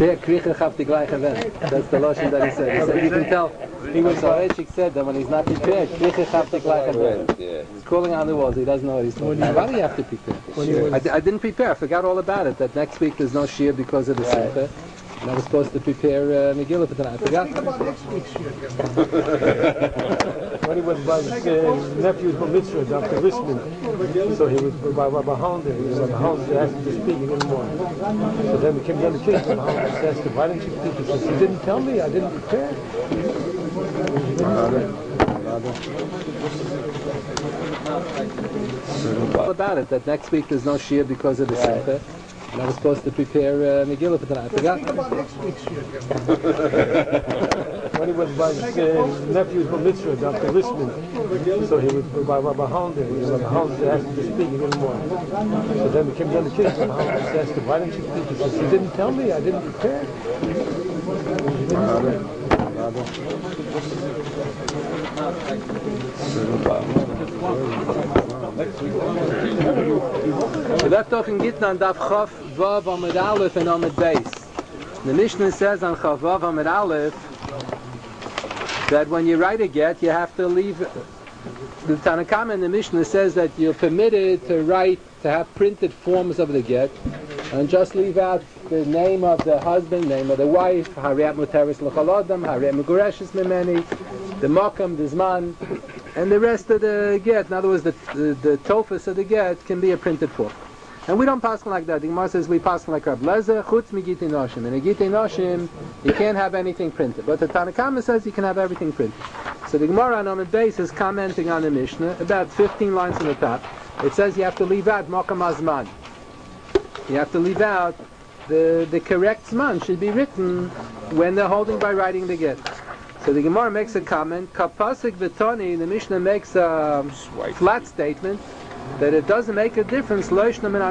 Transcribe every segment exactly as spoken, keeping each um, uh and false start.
prepare kricha chav the gleiche Welt. That's the lashon that he said. He said you can tell. He was Sarechik said that when he's not prepared, kricha chav the gleiche Welt. He's crawling on the walls. He doesn't know what he's talking about. Why do you have to prepare? I, d- I didn't prepare. I forgot all about it. That next week there's no shir because of the simcha. And I was supposed to prepare uh, Megillah for tonight. I forgot. Think about next week's shir. When he was by his uh, nephew's bar mitzvah, Doctor Listman, so he was by Rabbi Holder. He was Rabbi Holder asked him to speak in the morning. So then we came down the kids, and Holder asked him, "Why didn't you speak?" He said, "You didn't tell me. I didn't prepare." All about it. That next week there's no shir because of the simcha. And I was supposed to prepare uh, Megillah for tonight. I forgot. Think about next week's shir. When he was by his uh, nephew's bar mitzvah, Doctor Listman, so he was by Rabbi Holder. He was Rabbi Holder asked him to speak in the morning. So then we came down the kids, and Holder asked him, "Why didn't you speak?" He said, "You didn't tell me. I didn't prepare." We left off in Gittin on Daf Chav Vav Amud Aleph and Amud Beis. The Mishnah says on Chav Vav Amud Aleph that when you write a get, you have to leave. The Tanna Kama in the Mishnah says that you're permitted to write, to have printed forms of the get, and just leave out the name of the husband, name of the wife, Hariat Muteris L'chol Adam, Hariat Megureshes Mimeni, the Makam, the Zman, and the rest of the get. In other words, the the, the tofus of the get can be a printed form. And we don't pass like that. The Gemara says we pass like Rab Lezer, Chutz Migitei Noshim. In a Gitei Noshim, you can't have anything printed. But the Tanna Kama says you can have everything printed. So the Gemara on Amud Beis is commenting on the Mishnah, about fifteen lines on the top. It says you have to leave out Makam Azman. You have to leave out the the correct Zman should be written when they're holding by writing the get. So the Gemara makes a comment, Kapasik V'toni, the Mishnah makes a flat statement that it doesn't make a difference, doesn't make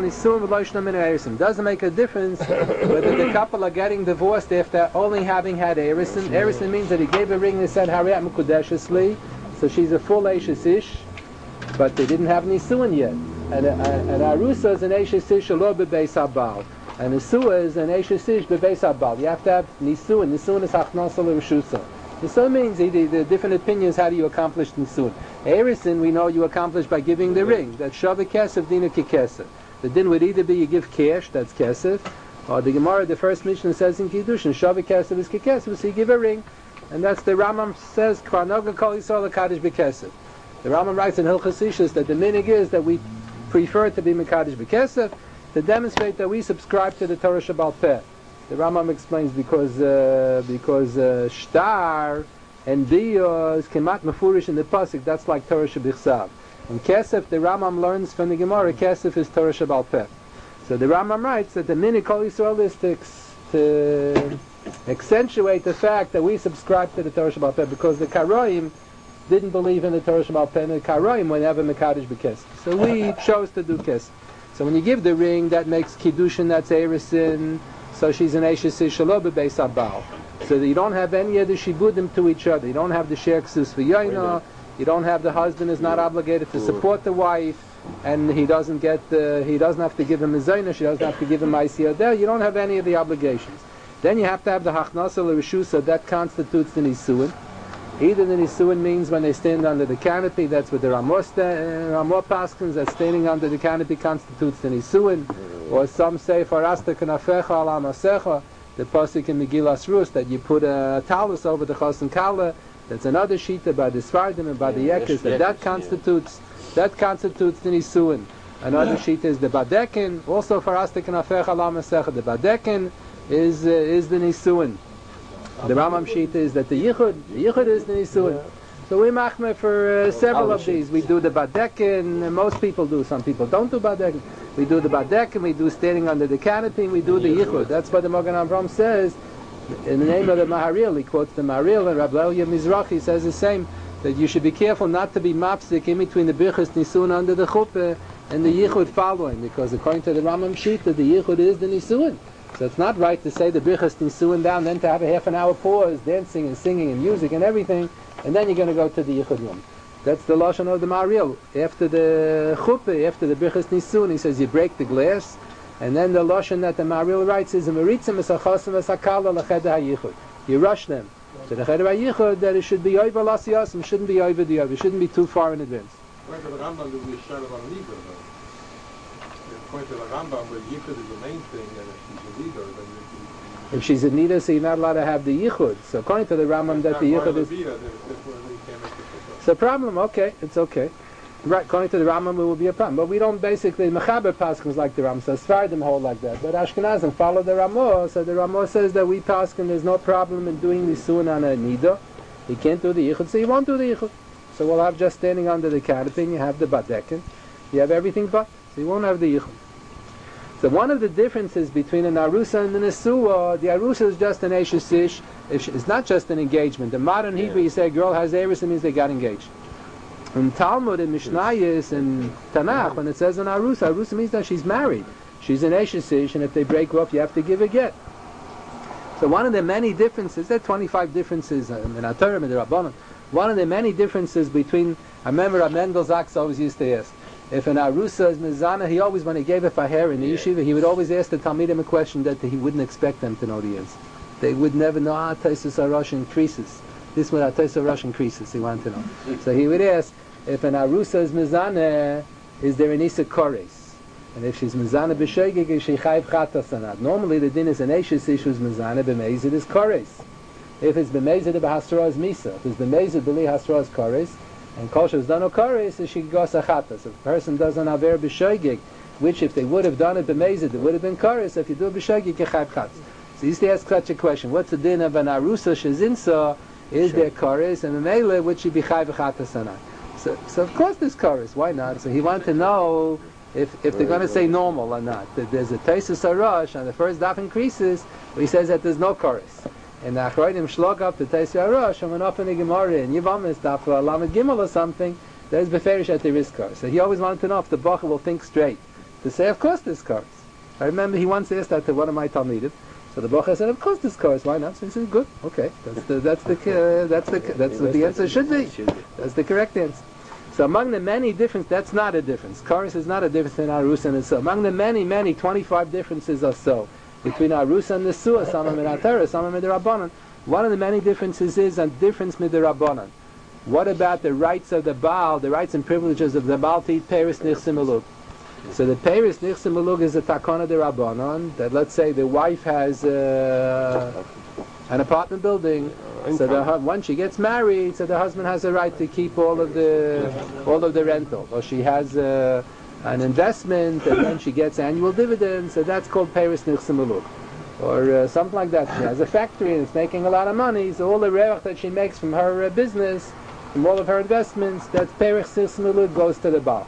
a difference whether the couple are getting divorced after only having had Erison. Erison means that he gave a ring and said, Hariat Mekudeshes Li, so she's a full Eishes Ish, but they didn't have Nisuin yet. And, uh, and Arusa is an Eishes Ish, Alo Bebeis Habal. And Nisua is an Eishes Ish, Bebeis Habal. You have to have Nisuin. Nisuin is Hachnasa L'Rishusa. Nisuin means the, the, the different opinions, how do you accomplish Nisuin. Erison, we know you accomplish by giving the ring. That's Shavah Kesef, Dina Kekesef. The din would either be you give cash, that's Kesef, or the Gemara, the first Mishnah says in Kiddushin, Shavah Kesef is Kekesef, so you give a ring. And that's the Rambam says, Kvarnoga Kol Yisrael Kaddish Bekesef. The Rambam writes in Hilchos Ishus that the minig is that we prefer to be Mekadosh Bekesef to demonstrate that we subscribe to the Torah Shabbal Peh. The Rambam explains because uh, because uh, Shtar and Diya is kemat mefurish in the pasuk. That's like Torah Shebichsav. And Kesef, the Rambam learns from the Gemara, Kesef is Torah Shabbal Peh. So the Rambam writes that the minig Kol Yisrael is to, to accentuate the fact that we subscribe to the Torah Shabbal Peh because the Karoim didn't believe in the Torah Shabbal Peh, and the Karoim were never Mekadosh B'Kesef. So we chose to do Kesef. So when you give the ring, that makes Kiddushin, that's Erison, so she's an Eishes Ish Alo Bebeis Habal. So that you don't have any of the shibudim to each other. You don't have the Sheikh Sus V'Yoina, you don't have the husband is not obligated to support the wife, and he doesn't get the, he doesn't have to give him a Zayna, she doesn't have to give him Ma'asiyah there. You don't have any of the obligations. Then you have to have the Hachnasa L'Rishusa, that constitutes the Nisuin. Either the Nisuin means when they stand under the canopy, that's what the Ramah Paskins, that standing under the canopy constitutes the Nisuin. Or some say, Farasta Kanafecha Ala Masecha, the pasuk in Megillas Rus, that you put a talus over the Chos and Kala. That's another shita by the Svardim and by the Yekes, that that constitutes, that constitutes the Nisuin. Another shita is the Badekin, also Farasta Kanafecha Ala Masecha, the Badekin is, uh, is the Nisuin. The Rambam Shita is that the Yichud, the Yichud is the Nisuin. So we machmeh for uh, several of these. We do the Badekin, most people do, some people don't do Badekin. We do the Badekin, we do standing under the canopy, we do the Yichud. That's what the Magen Avraham says, in the name of the Maharil, he quotes the Maharil, and Rabbi Elia Mizrachi says the same, that you should be careful not to be mapsik in between the Birchas Nisuin under the Chuppah and the Yichud following, because according to the Rambam Shita, the Yichud is the Nisuin. So it's not right to say the Birchas Nisuin down, then to have a half an hour pause, dancing and singing and music and everything, and then you're going to go to the Yichud Yom. That's the Lashon of the Maharil. After the Chuppah, after the Birchas Nisuin, he says you break the glass, And then the Lashon that the Maharil writes is, Maritzim esachosim esakala lecheder hayichud. You rush them to the cheder hayichud that it should be over lasiyas and shouldn't be over the over. It shouldn't be too far in advance. According to the Rambam, there will be a shot about an Iber, though. According to the Rambam, where Yichud is the main thing, and if she's a leader, then you If she's a nida, so you're not allowed to have the yichud. So according to the Rambam, that the yichud is... It's a problem, okay, it's okay. Right, according to the Rambam, it will be a problem. But we don't basically, Mechaber Paskins like the Rambam, so Sfardim hold like that. But Ashkenazim follow the Ramah, so the Ramah says that we Paskin, there's no problem in doing the Suan on a nida. He can't do the yichud, so he won't do the yichud. So we'll have just standing under the canopy, you have the badekin, you have everything but, so you won't have the yichud. So one of the differences between an arusa and an nesua, the arusa is just an eshes ish. It's not just an engagement. The modern yeah. Hebrew, you say a girl has eris, it means they got engaged. In Talmud, in Mishnayos, and Tanakh, when it says an arusa, arusa means that she's married. She's an eshes ish, and if they break up, you have to give a get. So one of the many differences, there are twenty-five differences in Torah and the Rabbanon. One of the many differences between, I remember Rav Mendel Zaks always used to ask, if an arusa is mizana, he always, when he gave it for hair in the yeah. yeshiva, he would always ask the Talmidim a question that he wouldn't expect them to know the answer. They would never know, ah, Taisus Arash increases. This one, ah, Taisus Arash increases, he wanted to know. So he would ask, if an arusa is mizana, is there an isa kores? And if she's mizana b'shegig, is she chayv chatas anad? Normally the din is an eshes ish who's mizana, b'meizid is kores. If it's b'meizid, b'hasra is misa. If it's b'meizid, b'li hasra is kores. And kosher is done okaris, so she goes achatas. If a person does an aver b'shoigig, which if they would have done it b'mezid, it would have been karis. If you do it b'shoigig, you chayv chatas. So he used to ask such a question: what's the din of an arusa shezinsa? Is sure. there karis and memela would she be chayv chatas or not? So, so of course there's karis. Why not? So he wanted to know if if they're going to say normal or not. That there's a taisus arash and the first daf increases, where he says that there's no karis. And the Achroidim shlog up the Teis Yarosh, and went up in the Gemara, and Yivamis, Daf Lamed Gimel or something, there's Beferish at the Rizkar. So he always wanted to know if the Bacha will think straight. To say, of course there's cars. I remember he once asked that to one of my Talmidim. So the Bacha said, of course there's cars, why not? So he said, good, okay. That's the, that's the, uh, that's the, that's what the answer should be. That's the correct answer. So among the many differences, that's not a difference. Karis is not a difference in Arus and so. Among the many, many, twenty-five differences or so, between Arusa and Nesua, some are Minatera, some are Midrabanan. One of the many differences is a difference Midrabanan. What about the rights of the Baal, the rights and privileges of the Baal to eat Peris Nichsim Elug? So the Peris Nichsim Elug is a Takana de Rabbanon, that let's say the wife has uh, an apartment building, so the, once she gets married, so the husband has a right to keep all of the all of the rental, or she has uh, an investment, and then she gets annual dividends, so that's called Peris Nichsim Elug. Or uh, something like that. She has a factory and it's making a lot of money, so all the rewach that she makes from her uh, business, from all of her investments, that Peris Nichsim Elug goes to the Baal.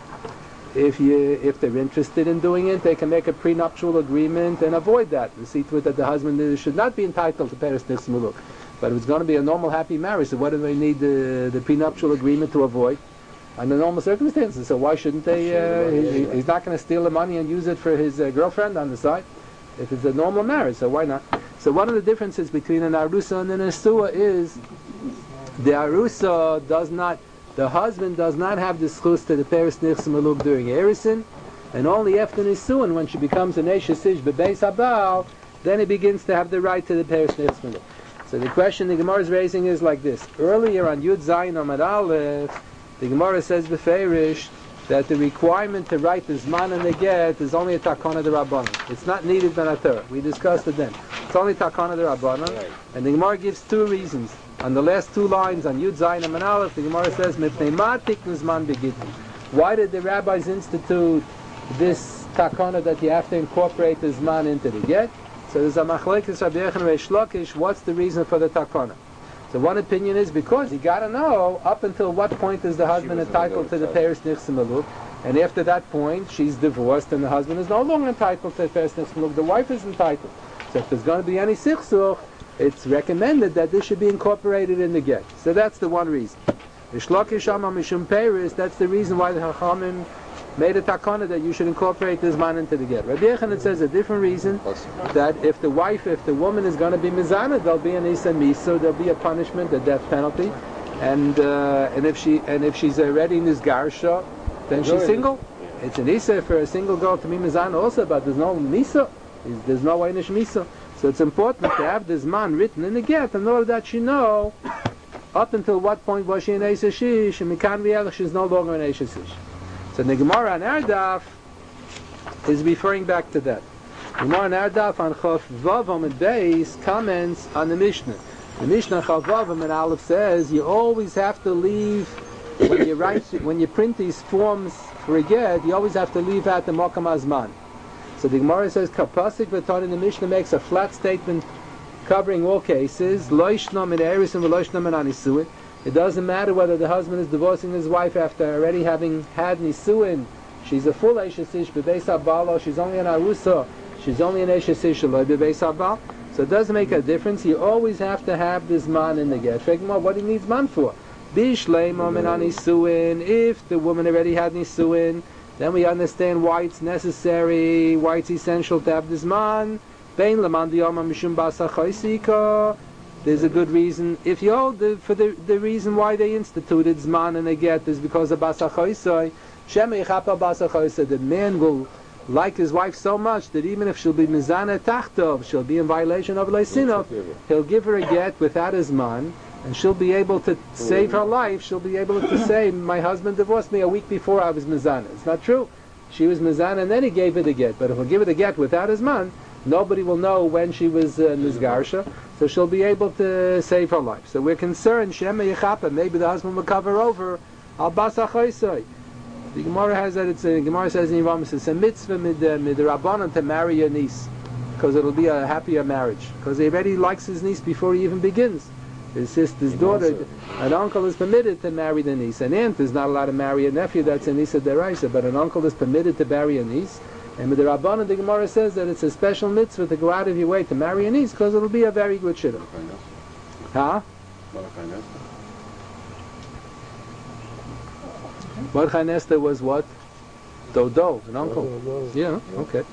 If you, if they're interested in doing it, they can make a prenuptial agreement and avoid that, and see to it that the husband should not be entitled to Peris Nichsim Elug. But if it's going to be a normal happy marriage, so what do they need the, the prenuptial agreement to avoid? Under normal circumstances, so why shouldn't they? Uh, he, he's not going to steal the money and use it for his uh, girlfriend on the side. If it's a normal marriage, so why not? So one of the differences between an arusa and an nesua is the arusa does not, the husband does not have the schus to the Peris Nichsim Elug during Erisin, and only after Nisuin, when she becomes an Eshes Ish Bebeis Habal, then he begins to have the right to the Peris Nichsim Elug. So the question the Gemara is raising is like this: earlier on Yud Zayin Amad Aleph, the Gemara says beferish that the requirement to write the Zman and the Get is only a Takana de Rabbanon. It's not needed by Torah. We discussed it then. It's only Takana de Rabbanon. Right. And the Gemara gives two reasons. On the last two lines, on Yud Zayin and Aleph, the Gemara says, Mipnei ma tiknu Zman b'Gittin. Why did the rabbis institute this Takana that you have to incorporate the Zman into the Get? So there's a Machlekes Rabbi Yochanan Reish Lakish, what's the reason for the Takana? So one opinion is because you got to know up until what point is the husband entitled to the Peris Nichsim Elug, and after that point she's divorced and the husband is no longer entitled to the Peris Nichsim Elug. The wife is entitled. So if there's going to be any sichsuch, it's recommended that this should be incorporated in the get. So that's the one reason. The Shlokish Amar Mishum Peris, that's the reason why the Chachamim made a takana that you should incorporate this man into the get. Rabbi Yochanan says a different reason, that if the wife, if the woman is going to be mizana, there'll be an isa misa, there'll be a punishment, a death penalty, and uh, and if she and if she's already nizgarsha, then she's single. It's an Isa for a single girl to be Mizana also, but there's no Misa. There's no Einish Misa. So it's important to have this man written in the get in order that she know up until what point was she an Eisha Shish, and Mikan V'elech she's no longer an Eisha Shish. So the Gemara on Erdaf is referring back to that. The Gemara on Erdaf on Chof Vav Amid Beis comments on the Mishnah. The Mishnah Chof Vav Amid Aleph says you always have to leave, when you write, when you print these forms for a get, you always have to leave out the Mokam Azman. So the Gemara says, Kapasik V'ton in the Mishnah makes a flat statement covering all cases. Loishnam in Eris and Loishnam in Anisuin. It doesn't matter whether the husband is divorcing his wife after already having had Nisuin. She's a full Eishes Ish, Bebeis Abalo. She's only an Arusa. She's only an Eishes Ish, Bebeis Abal. So it doesn't make a difference. You always have to have this man in the get. What do you need man for? Bishleimam in Anisuin. If the woman already had Nisuin, then we understand why it's necessary, why it's essential to have this man. There's a good reason. If you hold the, for the, the reason why they instituted Zman and they get is because of Basa Choisoi, the man will like his wife so much that even if she'll be Mizana Tachtov, she'll be in violation of Leisinov, he'll give her a get without his man, and she'll be able to save her life. She'll be able to say, my husband divorced me a week before I was Mizana. It's not true. She was Mizana and then he gave her the get. But if he'll give her the get without his man, nobody will know when she was uh, Nizgarsha, so she'll be able to save her life. So we're concerned, Shema Yechapa, maybe the husband will cover over Al Basa Choisoi. The Gemara has that, it's a, Gemara says in Yivam, it's a mitzvah mid, uh, mid Rabbanan to marry your niece, because it'll be a happier marriage, because he already likes his niece before he even begins. His sister's daughter, an uncle is permitted to marry the niece. An aunt is not allowed to marry a nephew, that's a niece of deraisa, but an uncle is permitted to marry a niece. And with the Rabbanan, the Gemara says that it's a special mitzvah to go out of your way to marry a niece, because it'll be a very good shidduch. Huh? Mordechai Nesta was what? Dodo, an uncle. Yeah, okay.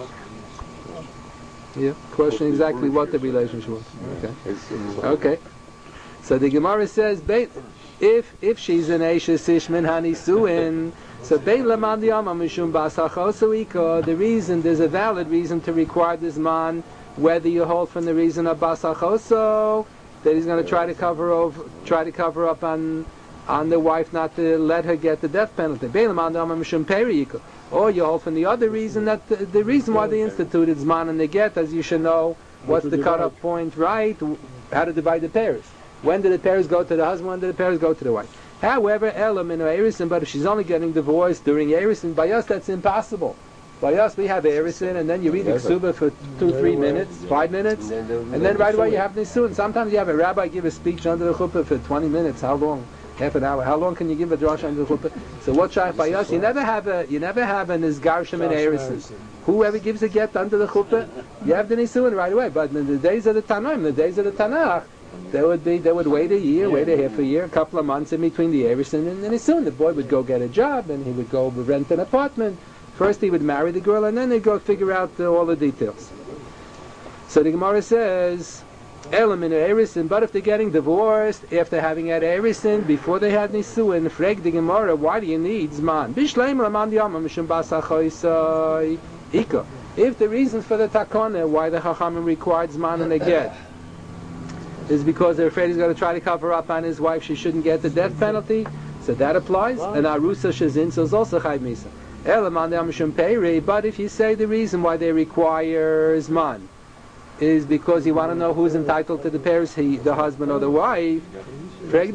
Yeah, question exactly what the relationship was. Okay. Okay. So the Gemara says, if if she's an Eishes Ishmin Hanisuin, so Bein Laman Diyama Mishum Basachosuiko, the reason, there's a valid reason to require this man, whether you hold from the reason of Basachoso, that he's going to try to cover over, try to cover up on on the wife not to let her get the death penalty. Bein Laman Diyama Mishum Periyiko. Or you hold from the other reason that the, the reason why they instituted Zman and the get, as you should know, what's the cut-off point, right? How to divide the pairs. When did the pairs go to the husband? When did the pairs go to the wife? However, Elam in Erisin, but if she's only getting divorced during Erisin, by us that's impossible. By us we have Erisin, and then you read the Ksuba for two, three minutes, five minutes, and then right away you have Nisun. Sometimes you have a rabbi give a speech under the chuppah for twenty minutes. How long? Half an hour. How long can you give a drash under the chuppah? So what shaykh by us? You never have a you never have an Nizgarshim in Erisin. Whoever gives a get under the chuppah, you have the Nisun right away. But in the days of the Tanaim, the days of the Tanakh, They would be. They would wait a year, wait a half a year, a couple of months in between the Erisin and then soon the boy would go get a job and he would go rent an apartment. First he would marry the girl and then they'd go figure out uh, all the details. So the Gemara says, Elam in Erisin, but if they're getting divorced after having had Erisin before they had Nisuin, frag the Gemara, why do you need Zman? Bishleim Raman Diyama Mishum Basachoisai Ika. If the reasons for the takona, why the Chachamim required Zman and the get, is because they're afraid he's going to try to cover up on his wife, she shouldn't get the death penalty, so that applies. And Arusa Shazin, so it's also Chayv Misa. But if you say the reason why they require Zman is because you want to know who's entitled to the pairs, he, the husband or the wife, but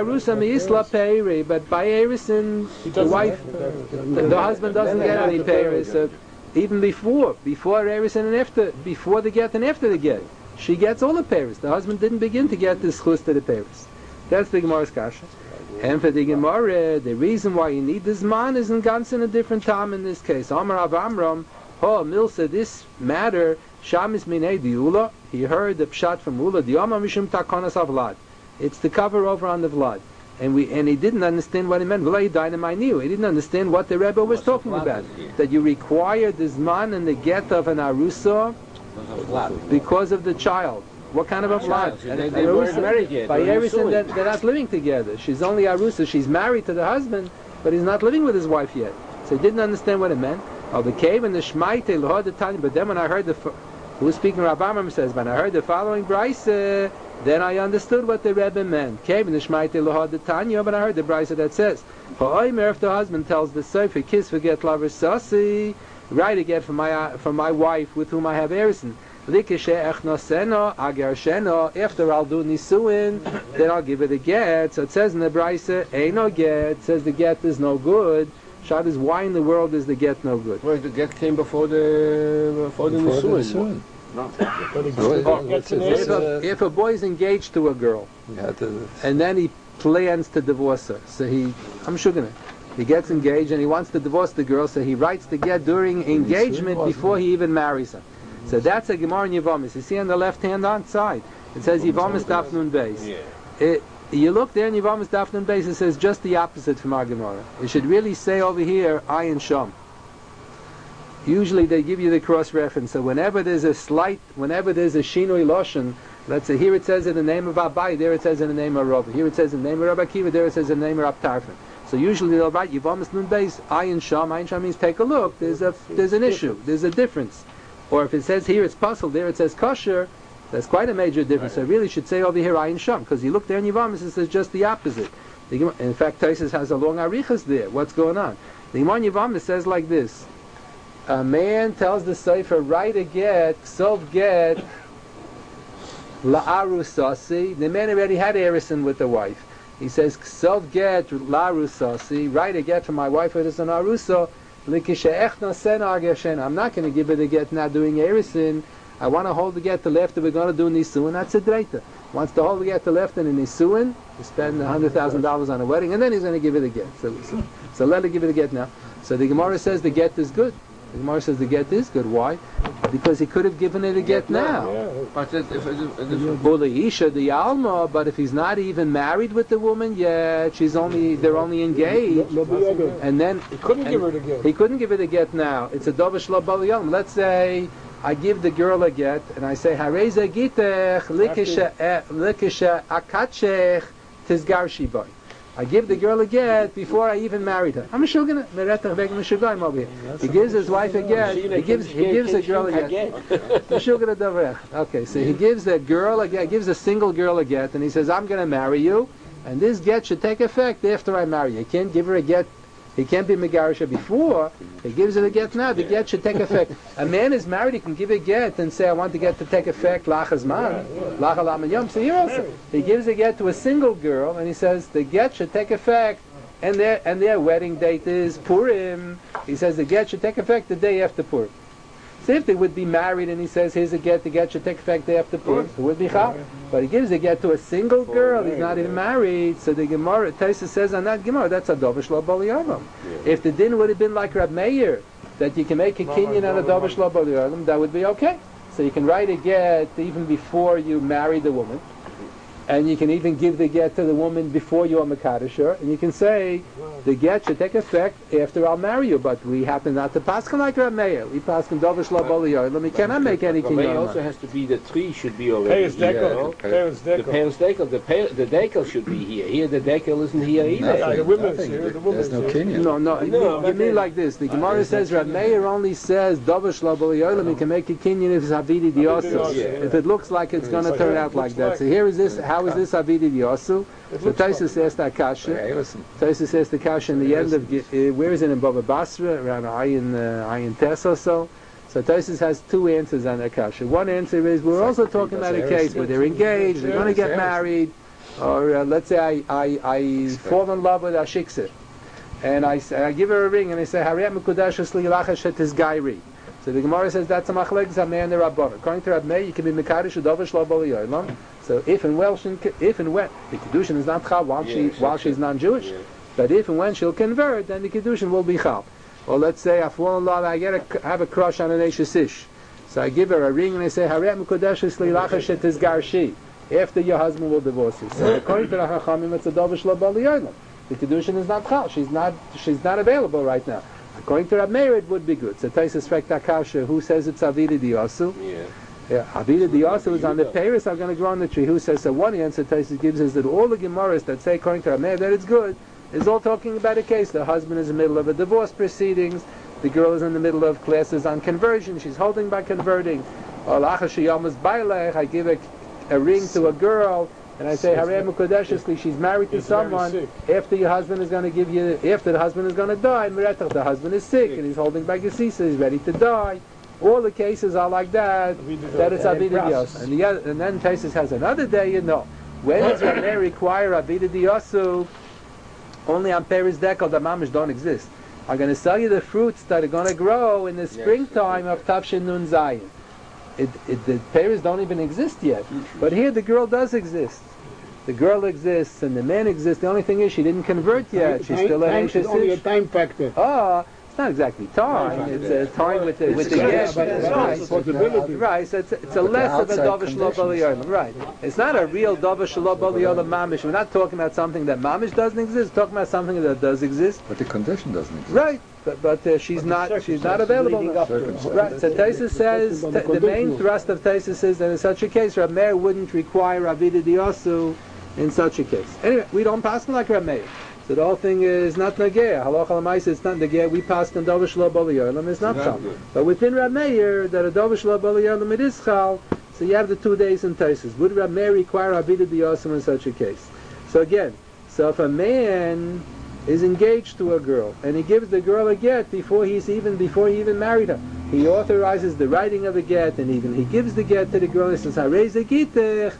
by Erison, the wife, the, the husband doesn't get any pairs, so even before, before Erison and after, before the get and after the get. She gets all the pairs. The husband didn't begin to get this chus to the pairs. That's the Gemara's kasha. And for the Gemara, the reason why you need this man is in ganz in a different time in this case. Amar Av Amram, ho, Milsa, this matter, Shamis Minei Diula, he heard the pshat from Ula, Diyama Mishum Takonas Avlad. It's the cover over on the Vlad. And we and he didn't understand what he meant. He didn't understand what the Rebbe was talking about. That you require this man and the get of an Arusa because of the child. What kind of a vlad? They, they weren't married yet. By Erison, they're, they're not living together. She's only Arusa. She's married to the husband, but he's not living with his wife yet. So he didn't understand what it meant. Al the cave and the Shmaite L'hod the Tanya. But then when I heard the who was speaking, Rav Amram says, when I heard the following brisa, then I understood what the Rebbe meant. Cave and the Shmaite L'hod the Tanya. But I heard the brisa that says, Ha'omer, if the husband tells the Sefer, kiss forget lover sasi, write again for my uh, for my wife with whom I have erison. After I'll do nisuin, then I'll give it a get. So it says in the brisa, ain't no get. It says the get is no good. Shad is, why in the world is the get no good? Well, the get came before the before the nisuin. If a, if a boy is engaged to a girl, and then he plans to divorce her, so he, I'm sure gonna, he gets engaged and he wants to divorce the girl, so he writes the get during engagement before he even marries her. So that's a Gemara in Yevamis. You see on the left hand on side, it says Yevamis Daf Nun Beis. It, you look there in Yevamis Daf Nun Beis, it says just the opposite from our Gemara. It should really say over here, Ayin Sham. Usually they give you the cross reference. So whenever there's a slight, whenever there's a Shinui Loshen, let's say here it says in the name of Abai, there it says in the name of Rav. Here it says in the name of Rabbi Akiva, there it says in the name of Rab Tarfon. So usually they'll write Yevamis Nun Beis, Ayin Sham. Ayin Sham means take a look. There's a there's an issue. There's a difference. Or if it says here it's puzzle, there it says kosher, that's quite a major difference. Right. So I really should say over here Ayin Sham, because you look there in Yevamis, it says just the opposite. The, in fact, Taisus has a long arichas there. What's going on? The Gemara in Yevamis says like this: a man tells the Sefer, write a get, self get, la'arusasi. The man already had erison with the wife. He says, self get la'arusasi, write a get for my wife who is an arusa. I'm not going to give it a get now doing erison. I want to hold the get till after we're going to do nisuin. That's a dreita. Wants to hold the get till after the nisuin. You spend a hundred thousand dollars on a wedding, and then he's going to give it a get. So, so, so let her give it a get now. So the Gemara says the get is good. The Gemara says the get is good. Why? Because he could have given it a get, get now. Yeah. But if, if, if, if, well, the Isha, the Alma, but if he's not even married with the woman yet, she's only they're only engaged, and then he couldn't give her the get. He couldn't give it a get now. It's a dovish lo bal yom. Let's say I give the girl a get, and I say hareza gitech likisha likisha akachech tizgarshi boy. I give the girl a get before I even married her. I'm sure gonna over here. He gives his wife a get. He gives he gives a girl a get. Okay, so he gives a girl a get. Gives a single girl a get, and he says, "I'm gonna marry you, and this get should take effect after I marry you." He can't give her a get. He can't be megarisha before. He gives it a get now. The get should take effect. A man is married. He can give a get and say, "I want the get to take effect." Lachazman, lachalam yom. So here also, he gives a get to a single girl, and he says the get should take effect, and their and their wedding date is Purim. He says the get should take effect the day after Purim. So if they would be married, and he says, "Here's a get," the get should take effect the day after Purim. It would be chal. But he gives a get to a single girl. He's not even married. So the Gemara, Taisa says on that Gemara, that's a dovish lo bal yom. If the din would have been like Rab Meir, that you can make a kinyan on a dovish lo bal yom, that would be okay. So you can write a get even before you marry the woman, and you can even give the get to the woman before you are mekadosh her, and you can say the get should take effect after I'll marry you. But we happen not to paskin like Rab Meir. We paskin dovish lo bal yom. We cannot make any kinyan. It also has to be the tree should be already Payas dekel. Payas The payas dekel. The pay, the dekel should be here. Here the dekel isn't here either. Yeah, the women's here. The women's There's no here. kinyan. No, no, No, you mean like this. The Gemara says Rab Meir only says dovish lo bal yom. You can make a kinyan if it's havidi diyosu. Yeah. If it looks like it's going to like turn that. out like Looks that. like So here is this. How is this havidi diyosu? So Taisus says that kasha. Okay, listen. Taisus says the kasha in the end of uh, where is it in Bava Basra around Ayin uh, Ayin Tes or so. So Taisus has two answers on that kasha. One answer is we're also talking about a case where they're engaged, they're going to get married, or uh, let's say I I, I fall in love with a shikser, and I I give her a ring and I say Hariyat Mekudash Esli Lachash Tis Gairi. So the Gemara says that's a machlek zamei and the Rabbah. According to Rab Meir, you can be mekadosh udovish lo bal yom. So if and when she, if and when the kedushin is not chal while she while she's non-Jewish, Yeah. but if and when she'll convert, then the kedushin will be chal. Or let's say I fall in love, I get a, have a crush on an Eishes Ish, so I give her a ring and I say Hariyat Mekudash Esli Lachash Tis Garshi. After your husband will divorce you. So according to the Chachamim, it's a dovish lo bal yom. The kedushin is not chal. She's not she's not available right now. According to Rab Meir, it would be good. So Taisus Fekta Kasha, who says it's Avida Diyasu? Yeah. Yeah, Avida Diyasu is on the Paris, I'm going to grow on the tree. Who says so? One answer Taisus gives is that all the Gemaras that say according to Rab Meir that it's good, is all talking about a case. The husband is in the middle of a divorce proceedings. The girl is in the middle of classes on conversion. She's holding by converting. Or I give a, a ring to a girl, and I say, Harem Kodeshesli, she's married to someone. After your husband is going to give you, after the husband is going to die, the husband is sick, and he's holding by Gesisa, he's ready to die. All the cases are like that, that it's Avida Dios. And, the other, and then Taisus has another day, you know. When does Rameh require Avida Diosu? Only on Peres Dekel, the mamish don't exist. I'm going to sell you the fruits that are going to grow in the springtime of Tafshin Nun Zayin. It, it, the Peres don't even exist yet. But here the girl does exist. The girl exists and the man exists. The only thing is she didn't convert yet. She's still an Time is only a time factor. Ah, it's not exactly time. It's a time with the with the yes. Right. Right. So it's, it's a less of a dava shelo b'li'olam. Right. It's not a real dava shelo b'li'olam mamish. We're not talking about something that mamish doesn't exist. We're talking about something that does exist. But the condition doesn't exist. Right. But, but uh, she's not she's not available now. Right. So Taisus says t- the main thrust of Taisus is that in such a case Rav Meir wouldn't require Avida Diosu in such a case. Anyway, we don't pass like Rav Meir. So the whole thing is not Nagea. Halacha l'maisa, it's not Nagea. We pass on Dova Shelo B'li'olam, it's not Chal. But within Rav Meir, that a Dova Shelo B'li'olam it is Chal, so you have the two days in Taisus. Would Rav Meir require Avida Diosu in such a case? So again, so if a man is engaged to a girl and he gives the girl a get before he's even before he even married her, he authorizes the writing of a get, and even he gives the get to the girl and says, "Harei ze gitech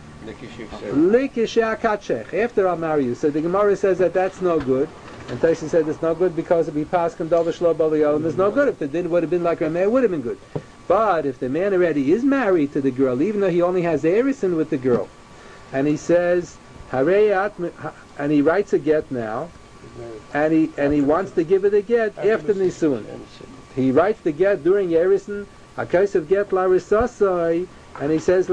likishakachech." After I'll marry you. So the Gemara says that that's no good, and Taisus said it's no good because if he passed Dava Shelo B'li'olam, it's no good. If the din would have been like Rameh, it would have been good. But if the man already is married to the girl, even though he only has erison with the girl, and he says, "Harei at," and he writes a get now. And he and he wants to give it a get after Nisun. He writes the get during Yerison, Hakaisav get Larisasai, and he says,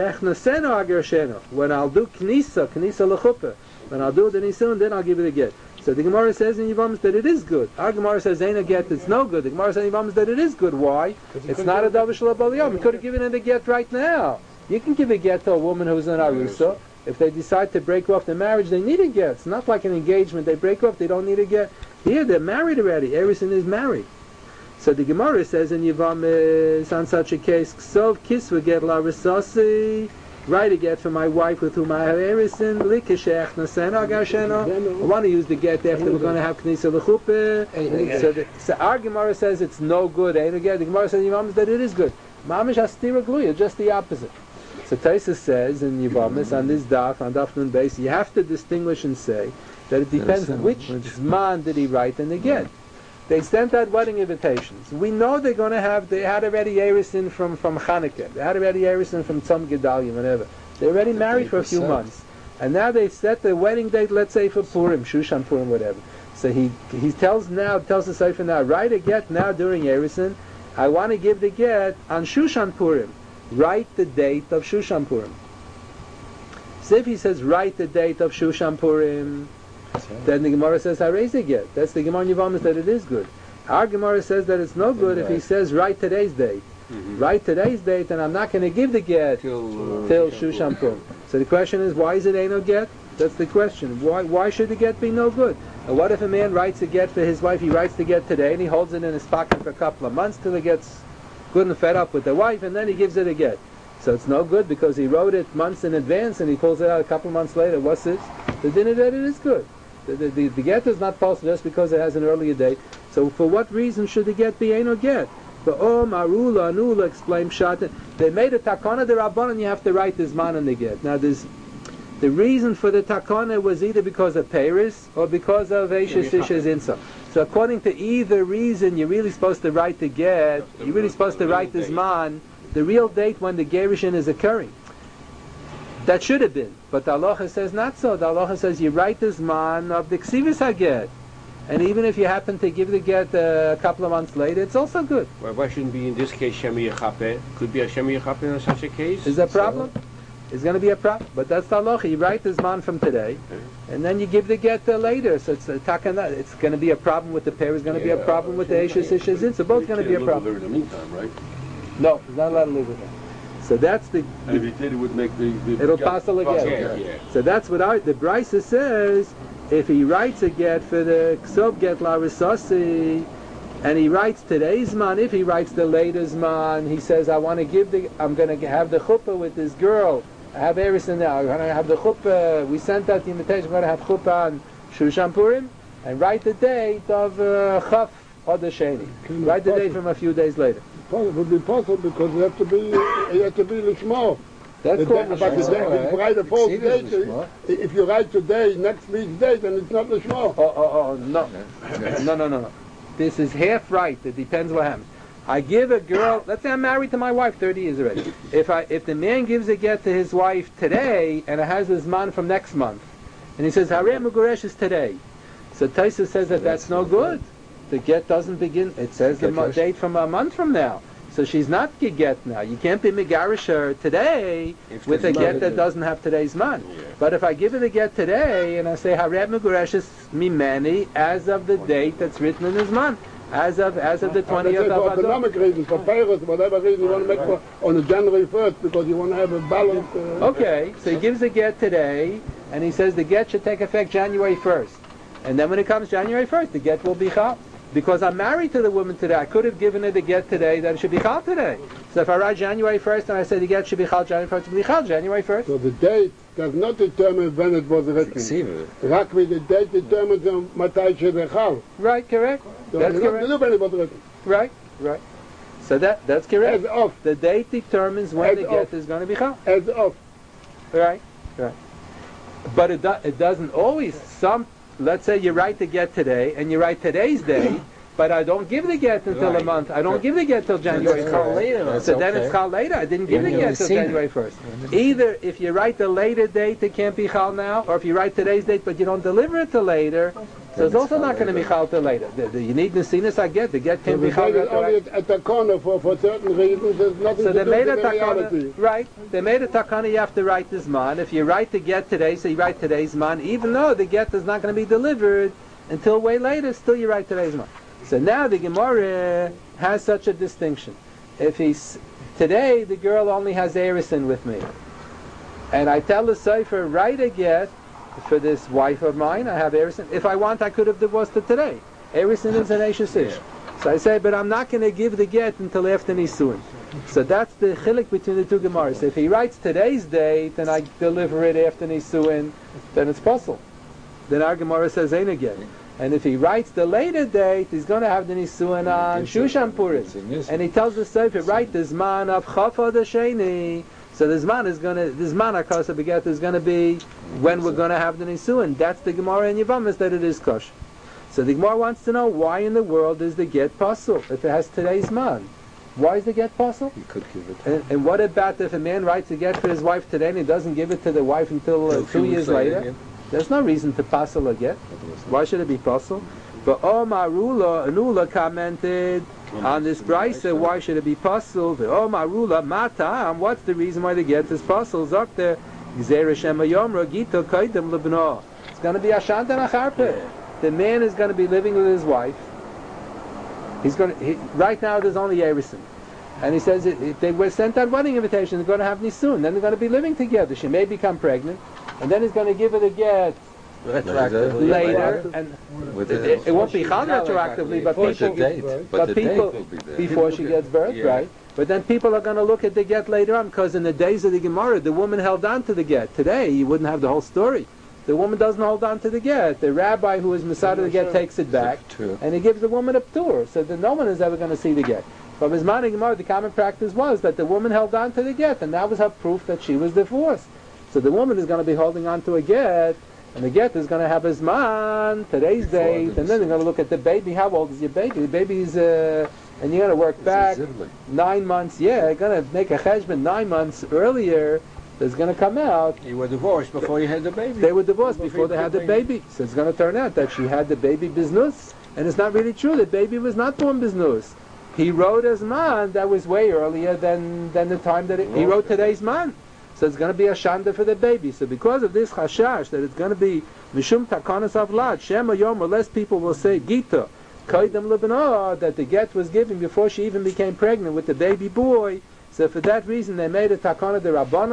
when I'll do Knisa, Knisa Lechuppah, when I'll do the Nisun, then I'll give it a get. So the Gemara says in Yevamos that it is good. Our Gemara says ain't a get, it's no good. The Gemara says in Yevamos that it is good. Why? It's not a Dava Shelo B'li'olam. You could have given it a get right now. You can give a get to a woman who's an Arusa. If they decide to break off the marriage, they need a get. It's not like an engagement. They break off, they don't need a get. Here, they're married already. Erison is married. So the Gemara says in Yevamos, on such a case, Ksov kisva get la risasi, write a get for my wife with whom I have Erison, likeshech nasen agasheno. I want to use the get after we're going to have Knisa L'chuppah. So, the, so our Gemara says it's no good, ain't a get. The Gemara says in Yevamos that it is good. Mamish hastira gluya, just the opposite. So Taisus says in Yevamos on this daf, on daf nun base, you have to distinguish and say that it depends on which zman did he write and again. They sent out wedding invitations. We know they're going to have, they had already Erison from, from Chanukah, they had already Erison from Tzom Gedalia, whatever. They're already married for a few months. And now they've set the wedding date, let's say for Purim, Shushan Purim, whatever. So he he tells now, tells the Sefer now, write a get now during Erison. I want to give the get on Shushan Purim. Write the date of Shushan Purim. So if he says write the date of Shushan Purim, then the Gemara says Harei ze get. That's the Gemara in Yevamos that it is good. Our Gemara says that it's no good if he says write today's date. Mm-hmm. Write today's date, and I'm not going to give the get till, uh, till Shushan Purim. So the question is, why is it ain't no get? That's the question. Why why should the get be no good? And what if a man writes a get for his wife? He writes the get today, and he holds it in his pocket for a couple of months till it gets good and fed up with the wife, and then he gives it a get. So it's no good because he wrote it months in advance and he pulls it out a couple of months later. What's this? The dinner that it is good. The, the, the, the get is not false just because it has an earlier date. So for what reason should the get be ain't no get? But oh, Marula, Anula explain Pshat. They made a takana de Rabban and you have to write this man in the get. Now there's the reason for the takana was either because of Paris or because of Eishes Ishes Insa. So according to either reason, you're really supposed to write the get, you're really supposed to write this man, the real date when the Gerishin is occurring. That should have been. But the Halacha says not so. The Halacha says you write this man of the Ksivus HaGet. And even if you happen to give the get uh, a couple of months later, it's also good. Why, why shouldn't be in this case Shemi Yechape? Could be a Shemi Yechape in such a case? Is there a problem? So, it's going to be a problem. But that's the Halacha. You write this man from today, okay, and then you give the get uh, later. So it's uh, takana. It's going to be a problem with the pair. It's going to yeah, be a problem with the Eishes Ishes In. So both going to be a problem. In the meantime, right? No, he's not allowed to live with them. So that's the. And if he did, it would make the. the it'll pass again. Yeah, yeah. So that's what our, the Brisa says. if he writes a get for the Ksov get La Risasi, and he writes today's man, if he writes the latest man, he says, I want to give the, I'm going to have the chuppah with this girl. I have Erison now. I'm going to have the chuppah. We sent out the invitation. I'm going to have chuppah on Shushan Purim, and write the date of uh, Chaf Chodesh Sheni. Write the date from a few days later. It would be possible because you have to be, you have to be Lishmo. That's The called day- but the Lishmo, day- right? if you write a false Exceeded date, Lishmo. if you write today, next week's date, then it's not Lishmo. Oh, oh, oh, no. No, no, no, no. This is half right. It depends what happens. I give a girl, let's say I'm married to my wife thirty years already. If I, if the man gives a get to his wife today, and it has his man from next month, and he says, Harei Muguresh is today. So Taisa says that that's no good. The get doesn't begin, it says the Get mo- first. date from a month from now. So she's not a get now. You can't be Megarish her today If with a there's get not that a- doesn't have today's month. Yeah. But if I give her the get today, and I say, Harei Muguresh is mimani, as of the date that's written in his month, as of as of the And twentieth that's for of Adar. economic reasons, for payers, whatever reason you want to make for, on the January first, because you want to have a balance. Uh, Okay, so he gives the get today, and he says the get should take effect January first. And then when it comes January first, the get will be chal. Because I'm married to the woman today, I could have given her the get today, that it should be chal today. So if I write January first and I say the get should be chal January first, it will be chal January first. So the date does not determine when it was written. Exceeded. Rakvi, the date determines um, Matai Shedechal. Right, correct? So That's you don't correct. know when it was written. Right, right. So that that's correct. As of, The date determines when As the of. get is going to be chal. as of. Right, right. But it, do, it doesn't always. Some, let's say you write the get today, and you write today's date, but I don't give the get until a Right. month. I don't give the get till January That's first. called later. That's So then okay. it's chal later. I didn't give When the you get till seen it. January first. Either if you write the later date, it can't be chal now, or if you write today's date but you don't deliver it till later, so it's also not going to be chal till later. The, the, you need Nesinus, I get. The get So can't the be chal date is only retroactive. at, at the corner for, for certain reasons. There's nothing So to they do made a with the reality. takana, right? They made a takana. You have to write this man. If you write the get today, so you write today's man, even though the get is not going to be delivered until way later, still you write today's man. So now the Gemara has such a distinction. If he's today, the girl only has Erison with me, and I tell the Sefer, write a get for this wife of mine. I have Erison. If I want, I could have divorced her today. Erison is an Ashes ish. So I say, but I'm not going to give the get until after Nisuin. So that's the chilik between the two Gemaras. If he writes today's date and I deliver it after Nisuin, then it's possible. Then our Gemara says ain't a get. And if he writes the later date, he's going to have the Nisuin on Shushan Purim. And he tells the Sefer, write the Zman of Chafa the Sheni. So the Zman is going to, the Zman Akasa Beget is going to be when we're going to have the Nisuin. That's the Gemara in Yavamas that it is Kosh. So the Gemara wants to know why in the world is the get pasul if it has today's man? Why is the get pasul? You could give it. And, and what about if a man writes a get for his wife today and he doesn't give it to the wife until uh, A few two years weeks later, later? yeah. There's no reason to pasul a get. Why should it be pasul? But Omar Rula, Anula commented on this brisa, why should it be pasul? The Omar Rula, Matam, what's the reason why the get is pasul? Zakter, Gzera Shema Yomra, Gita Kaidem Lebno. It's going to be Ashant and Acharpe. The man is going to be living with his wife. He's going to, he, right now there's only Yerison. And he says it, it, they were sent out wedding invitations, they're going to have Nisun. Then they're going to be living together. She may become pregnant. And then he's going to give her the get Retroactively. later. And With it, the- it, it won't be chal retroactively, but Before the people, date. but But the date people will be there. before she gets birth, Yeah. right? But then people are going to look at the get later on, because in the days of the Gemara, the woman held on to the get. Today, you wouldn't have the whole story. The woman doesn't hold on to the get. The rabbi who is Masada the get takes it back, True. and he gives the woman a tour, so that no one is ever going to see the get. But Bismani Gemara, the common practice was that the woman held on to the get, and that was her proof that she was divorced. So the woman is going to be holding on to a get, and the get is going to have his man, today's Before date, the and then they're going to look at the baby. How old is your baby? The baby's, uh, and you're going to work back nine months. Yeah, you're going to make a cheshbon nine months earlier. That's going to come out. You were divorced before you had the baby. They were divorced Before before you they had could the bring- baby. So it's going to turn out that she had the baby biznus, and it's not really true. The baby was not born biznus. He wrote as man that was way earlier than than the time that it, he wrote today's man. So it's going to be a shanda for the baby. So because of this chashash that it's going to be mishum takanas avlad shema yom, or less people will say gita kaidem lebana, that the get was given before she even became pregnant with the baby boy. So for that reason they made a takana de rabbanon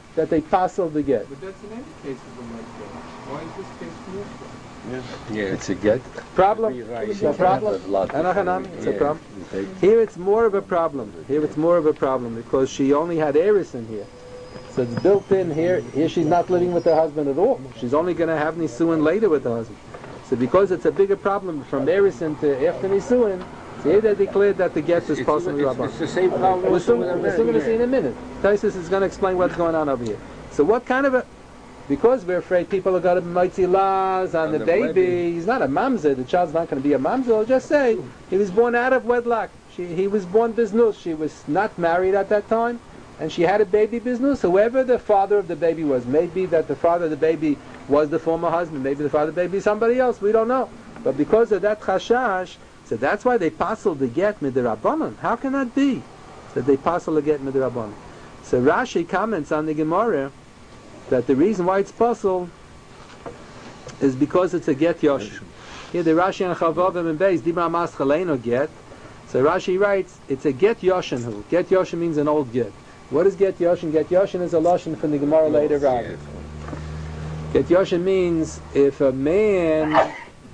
that they passel the get. But that's in any case of a like that. Why is this case more so? Yeah, it's a get. Problem? Right. It's a problem. Anachanami, it's a problem. Here it's more of a problem. Here it's more of a problem because she only had Eris in here. So it's built in here. Here she's not living with her husband at all. She's only going to have Nisuin later with her husband. So because it's a bigger problem from Erison to after Nisuin, so here they declared that the get is possible. It's, it's the same problem. We're also soon, with we're soon going to see in a minute. Taisus is going to explain what's going on over here. So what kind of a... Because we're afraid people are going to be mitzi laws on, on the, the baby. baby. He's not a mamzer. The child's not going to be a mamzer. I'll just say he was born out of wedlock. She, he was born biznus. She was not married at that time. And she had a baby biznus. Whoever the father of the baby was, maybe that the father of the baby was the former husband. Maybe the father of the baby is somebody else. We don't know. But because of that chashash, so that's why they passel the get midirabbanon. How can that be? So they passel the get midirabbanon. So Rashi comments on the Gemara that the reason why it's possible is because it's a get yoshin. Here the Rashi and Chavavim and Beis Dibra Mas Chaleino get. So Rashi writes it's a get yoshin who. Get yoshin means an old get. What is get yoshin? Get yoshin is a lashon from the Gemara later Rav. Get yoshin means if a man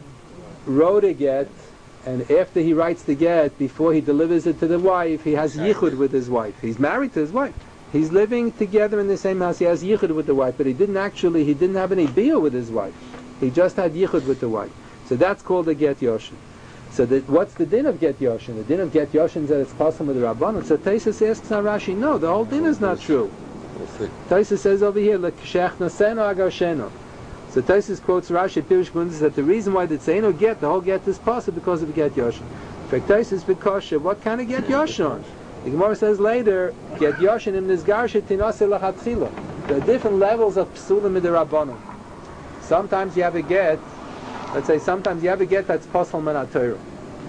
wrote a get and after he writes the get, before he delivers it to the wife, he has yichud with his wife. He's married to his wife. He's living together in the same house. He has yichud with the wife, but he didn't actually, he didn't have any biyah with his wife. He just had yichud with the wife. So that's called a get yoshin. So that, what's the din of get yoshin? The din of get yoshin is that it's possible with the Rabbanon. So Taisus asks on Rashi, no, the whole din is not true. Taisus says over here, l'kshech naseno agarsheno. So Taisus quotes Rashi, Pirush Gunzis, that the reason why the tzeno get, the whole get is possible because of get yoshin. In fact, Taisus b'kosher, what kind of get yoshin? The Gemara says later, get yoshin im nizgarshe tinase lachatchila. There are different levels of psulim midirabbanon. Sometimes you have a get, let's say sometimes you have a get that's posel min haTorah.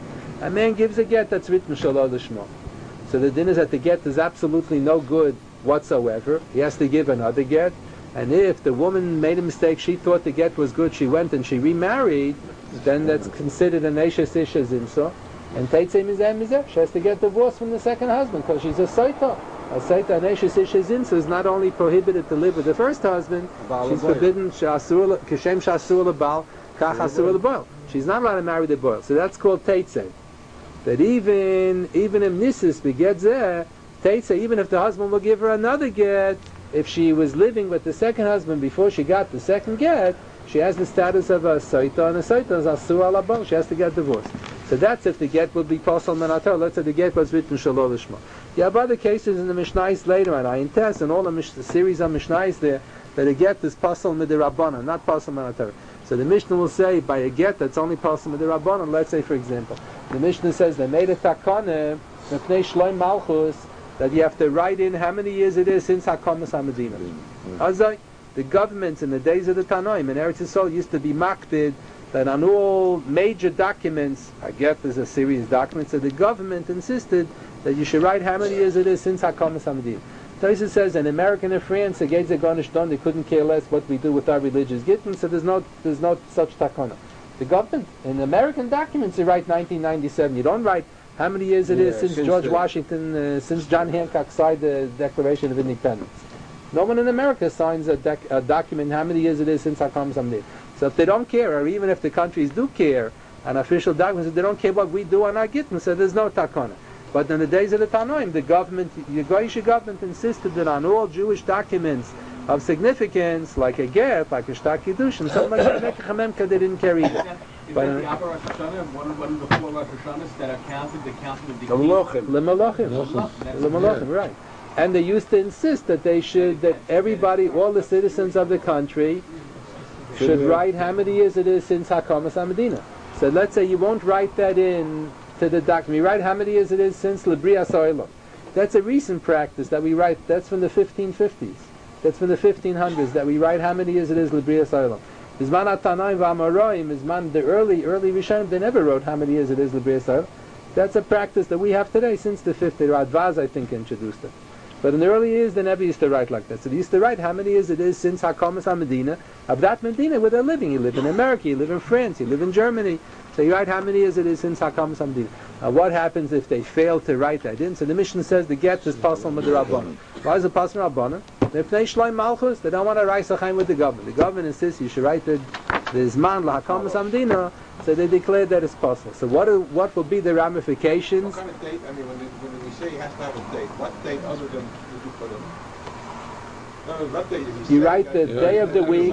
A man gives a get that's written shalom lishmo. So the din is that the get is absolutely no good whatsoever. He has to give another get. And if the woman made a mistake, she thought the get was good, she went and she remarried, then that's considered an eishes isha zinso. And Teitzei mizeh mizeh, she has to get divorced from the second husband because she's a saita. A saita, an eishes isha zinso, is not only prohibited to live with the first husband, she's forbidden, kashem shasur lebal, kach asur leboil. She's not allowed to marry the boil. So that's called Teitzei. That even, even in Nisis, beget zeh, Teitzei, even if the husband will give her another get, if she was living with the second husband before she got the second get, she has the status of a saita, and a saita is asur alabon. She has to get divorced. So that's if the get would be posel min haTorah. Let's say the get was written shalom lishma. You have other cases in the Mishnayos later on, Ayin Tes, and all the, Mish- the series of Mishnayos there, that a get is posel midirabbanan, not posel min haTorah. So the Mishnah will say by a get that's only posel midirabbanan. Let's say, for example, the Mishnah says they made a takana mepnei shloim malchus, that you have to write in how many years it is since Hakamas HaMedina. Mm-hmm. Azai, the governments in the days of the Tanoim in Eretz Yisrael used to be makpid that on all major documents, I get there's a series of documents, that the government insisted that you should write how many years it is since Hakamas HaMedina. Taisa says in America and France, the gates are garnished done, they couldn't care less what we do with our religious gittin, so there's no there's no such takana. The government, in American documents, they write nineteen ninety-seven. You don't write how many years it yeah, is since, since George Washington, uh, since John Hancock signed the Declaration of Independence. No one in America signs a, dec- a document how many years it is since Hakam Samdir. So if they don't care, or even if the countries do care, an official document, they don't care what we do on our gittin, so there's no takana. But in the days of the Tanoim, the government, the Goyish government insisted that on all Jewish documents of significance, like a get, like a shtar kiddush, and something like that, they didn't care either. Is but, that the upper Rosh Hashanah, one of, one of the four Rosh Hashanahs that are counted, the counting of the Lemalachim. Lemalachim. Lemalachim, right. And they used to insist that they should, that everybody, all the citizens of the country, should write how many years it is since Hakamas HaMedina. So let's say you won't write that in to the document. You write how many years it is since Librias Oilam. That's a recent practice that we write, that's from the fifteen fifties. That's from the fifteen hundreds, that we write how many years it is Librias Oilam. Bizman Atanaim v'Amoraim, Bizman, the early, early Rishonim, they never wrote how many years it is Librias Oilam. That's a practice that we have today since the fifties. Radvaz, I think, introduced it. But in the early years, they never used to write like that. So they used to write how many years it is since Hakamas HaMedina, of that Medina where they're living. You live in America, you live in France, you live in Germany. So you write how many years it is since Hakamas HaMedina. Now what happens if they fail to write that in? So the Mishnah says the get is Pasal Midirabbanan. Why is it Pasal Midirabbanan? Mipnei Shloim Malchus, they don't want to write Sachaim with the government. The government insists you should write the the Zman L'Hakamas Hamdina, so they declared that it's possible. So what are, what will be the ramifications? What kind of date, I mean, when, it, when we say he has to have a date, what date other than would you put in? No, what date is he You saying write the that- day of the week.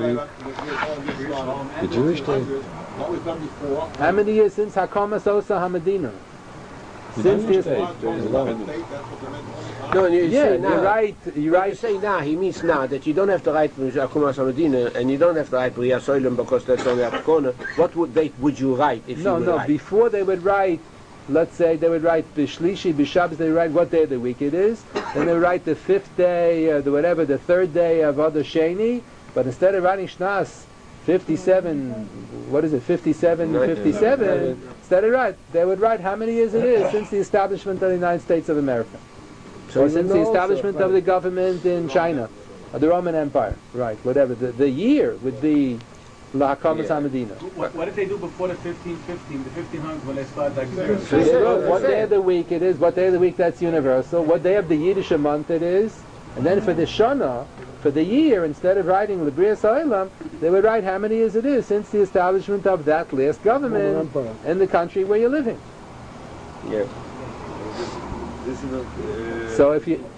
The Jewish day. What was done before? How many years since Hakamas Osa Hamadina? Since Jewish the day. What There's was eleven. the date? That's what they meant. No, and you yeah, say you now. write you What you write say now, he means now that you don't have to write Akumas Hamadina and you don't have to write Bria Soilem because that's only at the corner. What would date would you write if no you would no write? before they would write. Let's say they would write Bishlishi, Bishabas, they would write what day of the week it is, and they would write the fifth day, uh, the whatever, the third day of Adar Sheni, but instead of writing Shnas fifty-seven, what is it, fifty-seven, fifty-seven, instead of write, they would write how many years it is since the establishment of the United States of America. So or you since know the also, establishment of the government in China, or the Roman Empire, right, whatever. The, the year would be La Hakamas Yeah. HaMedina. What, what did they do before the fifteen fifteen, the fifteen hundreds when they started like So they wrote what day of the week it is, what day of the week that's universal, what day of the Yiddish month it is, and then for the Shana, for the year, instead of writing Libriya Sa'ilam, they would write how many years it is since the establishment of that last government in the country where you're living. Yeah. This is not, uh, So if you...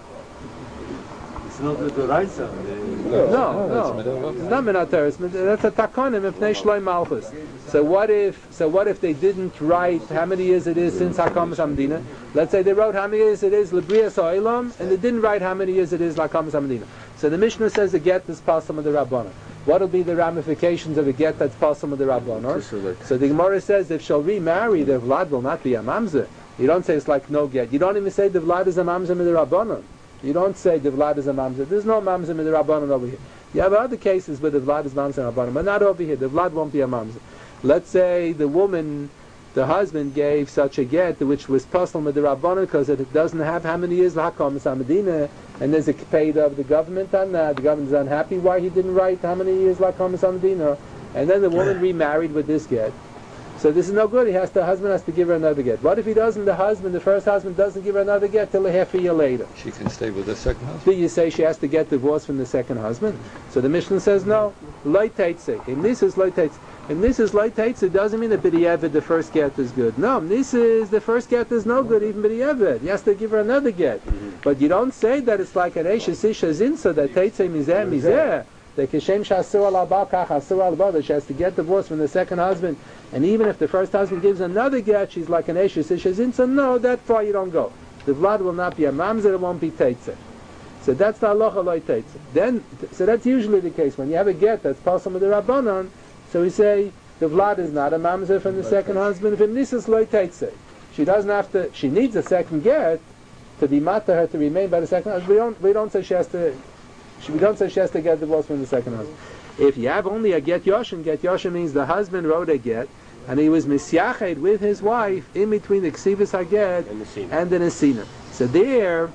it's not with the right side. No, no, it's not Minat Teres, that's a Takonim Mipnei Shloim Malchus. So what if, so what if they didn't write how many years it is since Hakamas Hamdina? Let's say they wrote how many years it is Libriya Sa'ilam, and they didn't write how many years it is Hakamas Hamdina. So the Mishnah says the get is passam of the Rabbanah. What will be the ramifications of a get that's passam of the Rabbanah? So the Gemara says if she'll remarry, the Vlad will not be a mamzer. You don't say it's like no get. You don't even say the Vlad is a mamzer of the Rabbanah. You don't say the Vlad is a mamzer. There's no mamzer in the Rabbanan over here. You have other cases where the Vlad is mamzer and Rabbanan, but not over here. The Vlad won't be a mamzer. Let's say the woman, the husband gave such a get which was possible with the Rabbanan because it doesn't have how many years Hakam Medina, and there's a paid of the government on that. The government is unhappy why he didn't write how many years Hakam Medina, and then the woman remarried with this get. So this is no good. He has to, the husband has to give her another get. What if he doesn't? The husband, the first husband, doesn't give her another get till a half a year later. She can stay with the second husband. Do you say she has to get divorced from the second husband? So the Mishnah says no. Loy teitze. In this is loy teitze. And this is loy teitze. It doesn't mean that b'di'evet the first get is good. No, this is the first get is no good. Even b'di'evet, he has to give her another get. Mm-hmm. But you don't say that it's like an eshes isha zinsa that teitze mizeh mizeh. The kishem shasur al abal kach asur al abal, that she has to get divorced from the second husband, and even if the first husband gives another get, she's like an eshes isha zinsa. No, that far you don't go. The vlad will not be a mamzer, it won't be teitze. So that's the halacha loy teitze. Then, so that's usually the case when you have a get that's possible with the rabbanon. So we say the vlad is not a mamzer from the second husband. If this is loy teitze, she doesn't have to. She needs a second get to be mata her to remain by the second husband. We don't. We don't say she has to. She, we don't say she has to get divorced from the second husband. If you have only a get yoshin, get yoshin means the husband wrote a get and he was misyached with his wife in between the ksivas haget and the nesina. So there,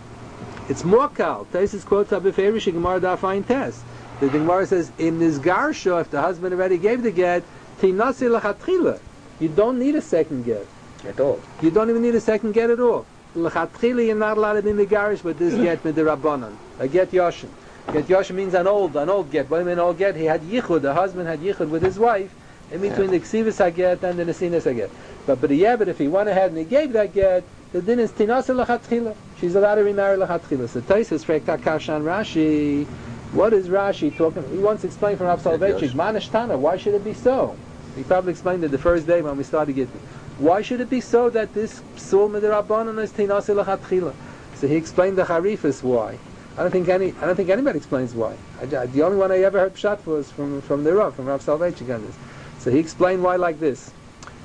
it's more kal. Taisus quotes Abiferish Gemara Dafayin Test. The Gemara says in this garsha, if the husband already gave the get, tinasi lachatchila. You don't need a second get at all. You don't even need a second get at all. L'chatchili, you're not allowed to be megarish with this get with the rabbanon. A get yoshin. Get yoshin means an old, an old get. What do you mean old get? He had yichud. The husband had yichud with his wife in between yeah. the ksivas haget and the nesinas haget. But but yeah, but if he went ahead and he gave that get, the din is tinasa l'chatchila. She's allowed to remarry l'chatchila. So Taisus Frekta Kashan Rashi. What is Rashi talking? He wants to explain from Rav Soloveitchik. Manishtana. Why should it be so? He probably explained it the first day when we started getting. Why should it be so that this psul midrabanan is tinasi l'chatchila? So he explained the harifus why. I don't think any. I don't think anybody explains why. I, the only one I ever heard pshat was from from the Rav, from Rav Soloveitchik on this. So he explained why like this.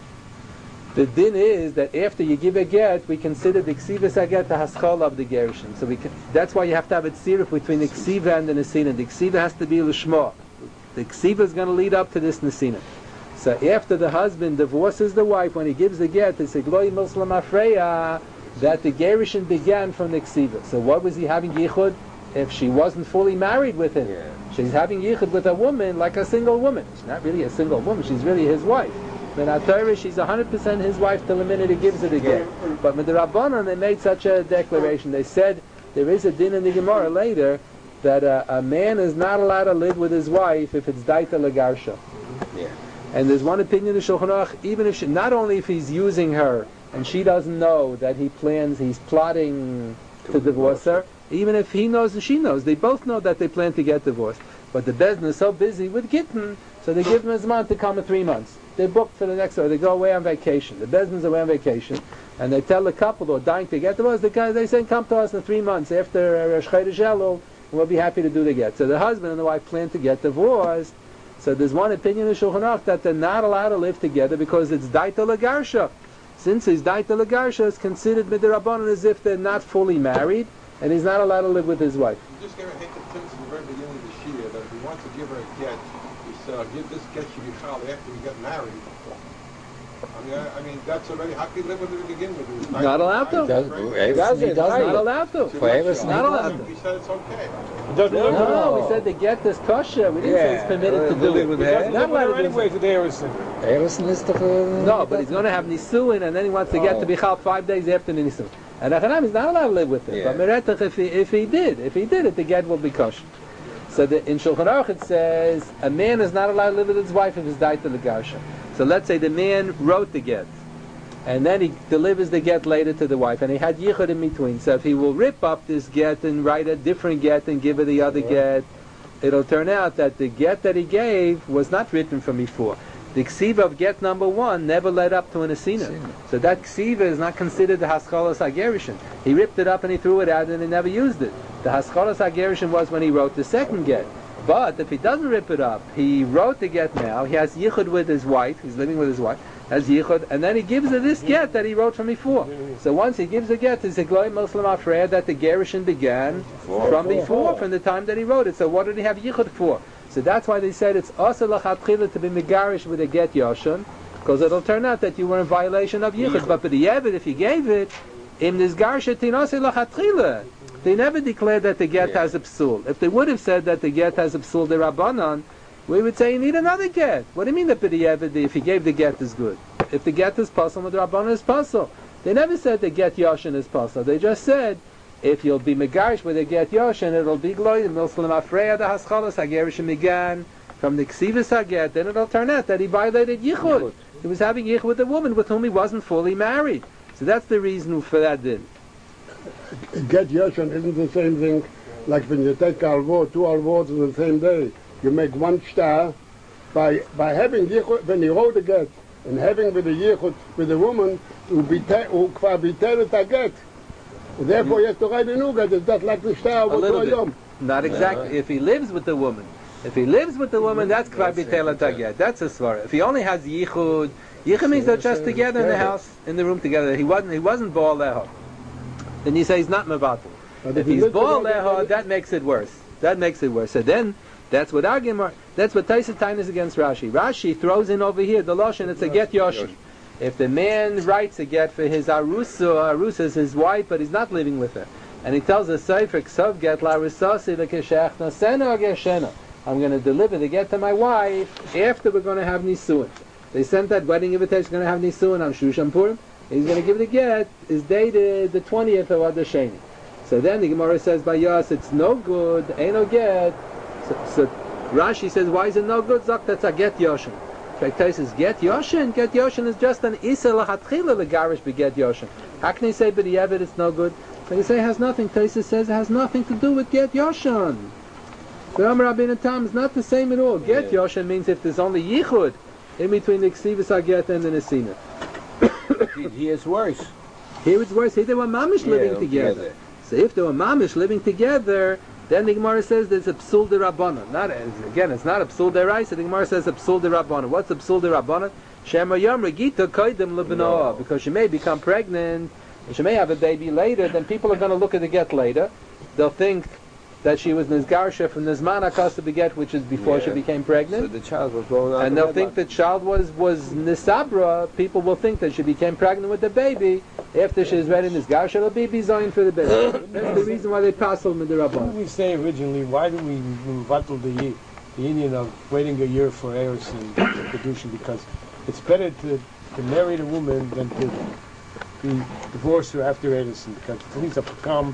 The din is that after you give a get, we consider the ksivas haget the haschal of the gerushin. So we can, that's why you have to have a tziruf between the ksiva and the nesina. The ksiva has to be l'shma. The ksiva is going to lead up to this nesina. So after the husband divorces the wife, when he gives the get, it's a gloy muslim afreya, that the gerushin began from the ksiva. So what was he having yichud? If she wasn't fully married with him, yeah. She's having yichud with a woman like a single woman. She's not really a single woman, she's really his wife. When at Torah, she's one hundred percent his wife till the minute he gives her the get. But with the Rabbanon, they made such a declaration. They said there is a din in the Gemara later, that a, a man is not allowed to live with his wife if it's daita legarsha. Yeah. And there's one opinion in Shulchan Aruch, even if she, not only if he's using her and she doesn't know that he plans, he's plotting to, to divorce her, even if he knows and she knows, they both know that they plan to get divorced. But the Bezdin is so busy with Gittin, so they give him his month to come in three months. They're booked for the next, or they go away on vacation. The Bezdin's away on vacation, and they tell the couple who are dying to get divorced, the guy, they say, come to us in three months after Rosh Chodesh Elul, and we'll be happy to do the get. So the husband and the wife plan to get divorced. So there's one opinion in Shulchan Aruch that they're not allowed to live together because it's daita legarsha. Since it's daita legarsha, it's considered midrabanan as if they're not fully married, and he's not allowed to live with his wife. You just gave a hint of tips in the very beginning of the Shia that if he wants to give her a get, he said, give this get shivichal after we get married. I mean, I, I mean, that's already, how can you live with it to begin with? It was Not allowed to. nice, Does- right? He doesn't. He's not allowed to. So For that's Eves right. not allowed to. He said it's okay. He doesn't No, live with no, her. we said the get this kosher. We didn't say it's permitted to uh, do live it. with He her. doesn't Not live with allowed her to do anyway for the Harrison. Erison is doch... uh, No, but he's going to have nisuin, and then he wants to get Oh. to Bichal five days after the nisuin. And Achanam is not allowed to live with her. Yeah. But Meretach, if he, if he did, if he did it, the get will be kosher. So the, in Shulchan Aruch it says a man is not allowed to live with his wife if he's daita legarsha. So let's say the man wrote the get, and then he delivers the get later to the wife, and he had yichud in between. So if he will rip up this get and write a different get and give her the other get, it'll turn out that the get that he gave was not written from before. The ksiva of get number one never led up to an asina. So that ksiva is not considered the haskalas hagerishin. He ripped it up and he threw it out and he never used it. The haskalas hagerishin was when he wrote the second get. But if he doesn't rip it up, he wrote the get now, he has yichud with his wife, he's living with his wife, has yichud, and then he gives her this get that he wrote from before. So once he gives the get, it's a gloy Muslim afraid that the gerushin began from before, from the time that he wrote it. So what did he have yichud for? So that's why they said it's also lachatchila to be megarish with a get yoshan, because it'll turn out that you were in violation of yichud. But for the yevet, if you gave it, in this garsha tinose lachatchila, they never declared that the get Yeah. has a psul. If they would have said that the get has a psul de rabbanon, we would say you need another get. What do you mean that the yevet, if he gave the get is good? If the get is pasul, the rabbanon is pasul. They never said the get yoshan is pasul. They just said, if you'll be megarish with a get yoshan, it'll be gloy milslim afreya the haschalas hagerish migan from the ksivas haget. Then it'll turn out that he violated yichud. He was having yichud with a woman with whom he wasn't fully married. So that's the reason for that din. Get Yoshan isn't the same thing like when you take alvot, two alvots on the same day. You make one star by by having yichud, when you wrote the get and having with the yichud with the woman who be who kvar bitelet a get. Therefore, you have to write a new get. It's not like the star A with little bit. yom. Not exactly. If he lives with the woman, if he lives with the woman, that's kvar b'telat haget. That's a svara. If he only has yichud, yichud means they're just together in the house, in the room together. He wasn't. He wasn't baal leha. Then you say he's not mevatel. But If he he's lives baal together, leha, that makes it worse. That makes it worse. So then, that's what our Gemara. That's what Taisa Tain is against Rashi. Rashi throws in over here the lashon. It's a get yoshin. If the man writes a get for his arusa, arusa is his wife, but he's not living with her, and he tells the sefer ksav get la rusasi lekeshach nasena or geshena. I'm going to deliver the get to my wife after we're going to have nisuin. They sent that wedding invitation. Going to have nisuin on Shushan Purim. He's going to give the get. Is dated the twentieth of Adar Sheni. So then the Gemara says by Yas, it's no good. Ain't no get. So, so Rashi says, why is it no good? Zok, that's a get yoshin. In fact, says get yoshin. Get yoshin is just an isa lachatchila legarish beget yoshin. How can he say but yevet it's no good? So you say it has nothing. Taisa says it has nothing to do with get yoshin. The Amar Rabbeinu Tam is not the same at all. Get Yeah. yoshin means if there's only yichud in between the ksivas haget and the nesina. He is worse. Here it's worse. Here they were mamish living Yeah, together. together. So if they were mamish living together, then the Gemara says there's a psul de rabbanon. Not again, it's not a psul de raisa. The Gemara says a psul de rabbanon. What's a psul de rabbanon? Shema yom regita koidem lebenoah, because she may become pregnant and she may have a baby later. Then people are going to look at the get later. They'll think that she was nizgarsha from nizman akasa beget, which is before she Yeah. became So pregnant. the child was born out And of they'll wedlock. think the child was was nisabra. People will think that she became pregnant with the baby after she's ready nisgar. She'll be bizayin for the baby. That's the reason why they pass on the What rabban. did we say originally? Why do we battle the ye- the union of waiting a year for heirs and kedushin? Because it's better to, to marry the woman than to be divorced her after Edison, because at least a pakam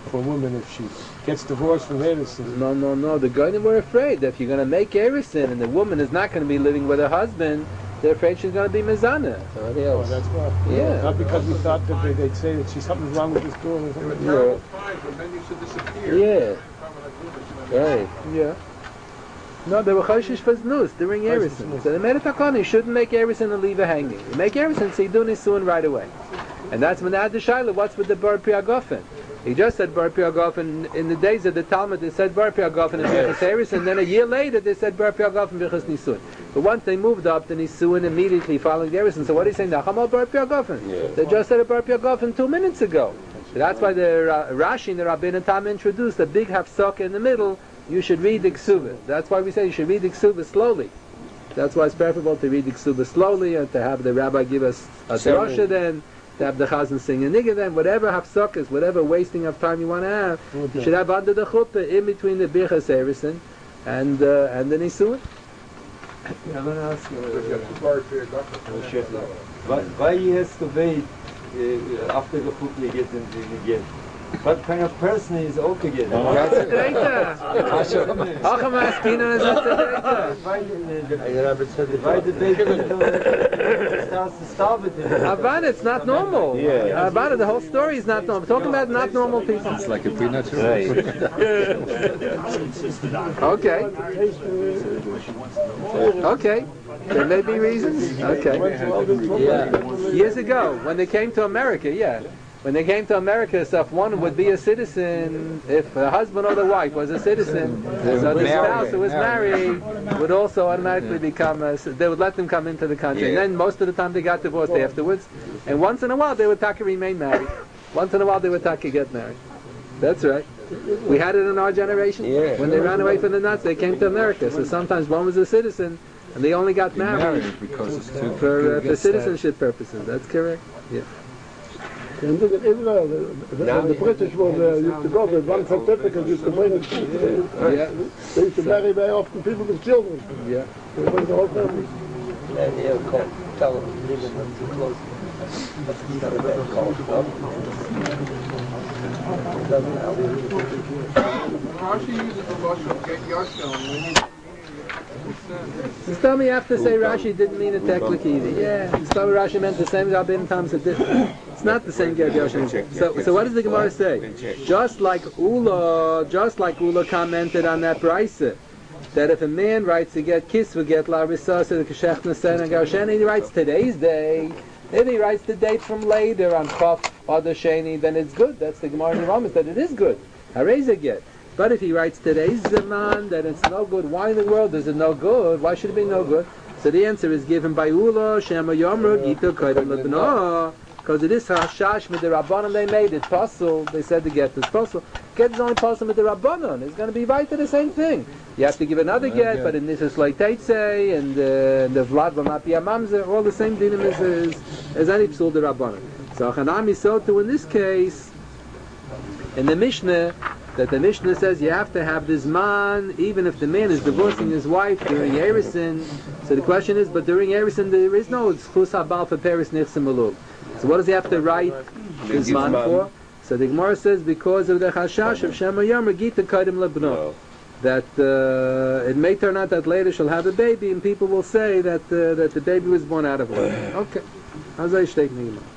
for a woman if she gets divorced from Edison. No, no, no. The Goyim were afraid that if you're going to make Erison and the woman is not going to be living with her husband, they're afraid she's going to be Mizana. Somebody Oh, else. that's why. Yeah. Not because we thought that they, they'd say that she's something's wrong with this girl or They were something. terrible times, but then used to disappear. Yeah. Permanent women, Right. Yeah. No, they were choshish for znus during Erison. So they made a takon. You shouldn't make Erison and leave her hanging. You make Erison, so you do Nisuin right away. And that's when they had the Shaila. What's with the Bar Priagofen? He just said Bar Priagofen in the days of the Talmud. They said Bar Priagofen and Birchas Erison, and then a year later they said Bar Priagofen Birchas Nisuin. But once they moved up to Nisuin immediately following the Erison, so what are you saying now? Chamal Bar Priagofen. Yeah. They just said a Bar Priagofen two minutes ago. So that's why the uh, Rashi and the Rabbein and Tam introduced a big hafsok in the middle. You should read the Ksuba. That's why we say you should read the Ksuba slowly. That's why it's preferable to read the Ksuba slowly and to have the rabbi give us a Sermon. drasha then, to have the chazan sing a nigga then, whatever hafsakas, whatever wasting of time you want to have, you should have under the chuppah in between the Birchas Erison and uh, and the Nisuin. Yeah, I'm going to ask you, Bar Priagofen. why, why he has to wait uh, after the chutney gets in the again? What kind of person is okay again? That's a dreita. Acham Aspina is that's a dreita. Why the why the baby starts to start with him? Abana, it's not normal. Yeah. Abana, the whole story is not normal. We're talking about not normal people. It's like a prenatal. Okay. Okay. There may be reasons. Okay. Yeah. Years ago, when they came to America, yeah. When they came to America, so if one would be a citizen, if the husband or the wife was a citizen, so the spouse who was married would also automatically become a, they would let them come into the country. And then most of the time they got divorced afterwards. And once in a while they would take remain married. Once in a while they would take get married. That's right. We had it in our generation. Yeah. When they ran away from the nuts, they came to America. So sometimes one was a citizen, and they only got married because it's too for, uh, for citizenship purposes. That's correct. Yeah. And look at Israel, the, the, the British was, uh, used to go with one certificate, used to bring it. Uh, Yeah. They used to marry very often people with children. Yeah. They bring the whole family. Tell them, leave them too close. Rashi uses the lashon of get yashon. Just tell me you have to say Rashi didn't mean it technically either. Yeah. Just tell me Rashi meant the same job in times it didn't. It's not the same Gerd Yoshin. So, so what does the Gemara say? Just like Ula, just like Ula commented on that brisa, that if a man writes to get kiss, we get la risa, so the keshech nesen and garshen, and he writes today's day. If he writes the date from later on Chof or the Sheni, then it's good. That's the Gemara in the Ramas, that it is good. Hareza get. But if he writes today's Zaman, then it's no good. Why in the world is it no good? Why should it be no good? So the answer is given by Ula, Shema Yomru, Gita Koydem Lebno, because it is Hashash with the Rabbanon they made it possible. They said the get is possible. Get is only possible with the Rabbanon. It's going to be right to the same thing. You have to give another get, get. but in this is like Teitze, and uh, the Vlad will not be a Mamzer, all the same dinim as, as, as any Psul the Rabbanon. So Chanami so too in this case, in the Mishnah, that the Mishnah says you have to have this man, even if the man is divorcing his wife during Erison. So the question is, but during Erison there is no Chus HaBal for Paris Nichsim Malub. So what does he have to write this man for? So the Gemara says, because of the Chashash of Shema Yomer Gita Kodim Lebno. That uh, it may turn out that later she'll have a baby, and people will say that uh, that the baby was born out of her. Okay. How's that taking him?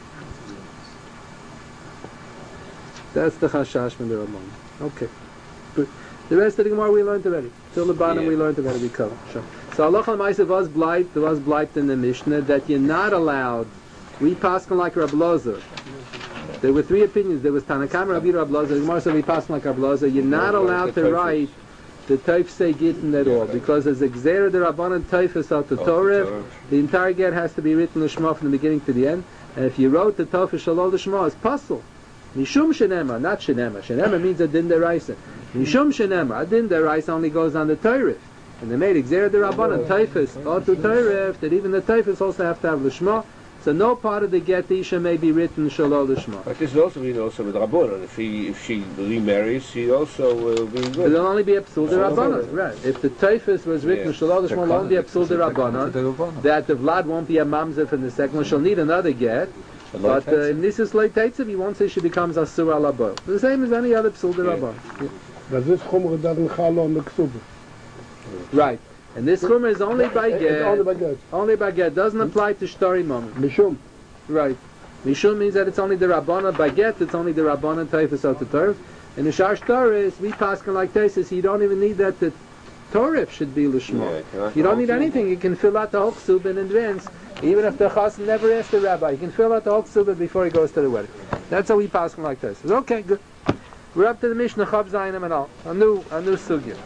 That's the Chashash from the Ramon. Okay. But the rest of the Gemara we learned already. Till the bottom Yeah. we learned already. We covered. Sure. So Allah Ma'aseh was blight, there was blight in the Mishnah that you're not allowed. We paskin like Rab Lozer. There were three opinions. There was Tanakam, Rabbi Rab Lozer. The Gemara said we paskin like Rab Lozer. You're not Yeah, allowed the to Teufel. write the Teufsei Gittin at all, because as a Gzera the Rabbanan Teufus out the Torah, Torah. the entire get has to be written Lishma from the beginning to the end. And if you wrote the Teufus Shalol Lishma, it's puzzle. Mishum Shenema, not Shenema. Shenema means a din deraisa. Mishum Shenema, a din deraisa only goes on the Torah. And they made Gzera the Rabbanan Teufus or to Torah that even the Teufus also have to have Lishma. So no part of the get Isha may be written Shalol Lishma. But this is also written also with Rabbanon. If he if she remarries, she also will be good. It'll only be a Psul de Rabbanon, right? If the Teufus was written Yeah. Shalol Lishma, it'll only be a Psul de Rabbanon. That the Vlad won't be a mamzer from the second one. She'll need another get. But uh, in Nisus Leit Teitzev, he won't say she becomes Asur ala boil. The same as any other Psul D'Rabban. Yeah. Das ist Chumre, das ein Chalo und Ksube. Right. And this Chumra is only by It's get. only by get. Only by get. Doesn't apply to Shtari Moment. Mishum. Right. Mishum means that it's only the Rabbana by get, it's only the Rabbana Taifas out the Torah. And the Shar Shtaris, we pass like this, you don't even need that the Torah should be Lishma. Yeah, you don't need anything, you can fill out the whole Ksub in advance. Even if the Chas never asked the rabbi, you can fill out the whole Ksub before he goes to the wedding. That's how we pass like this. Okay, good. We're up to the Mishnah, Chav Zayinim and all. A new, a new Sugya.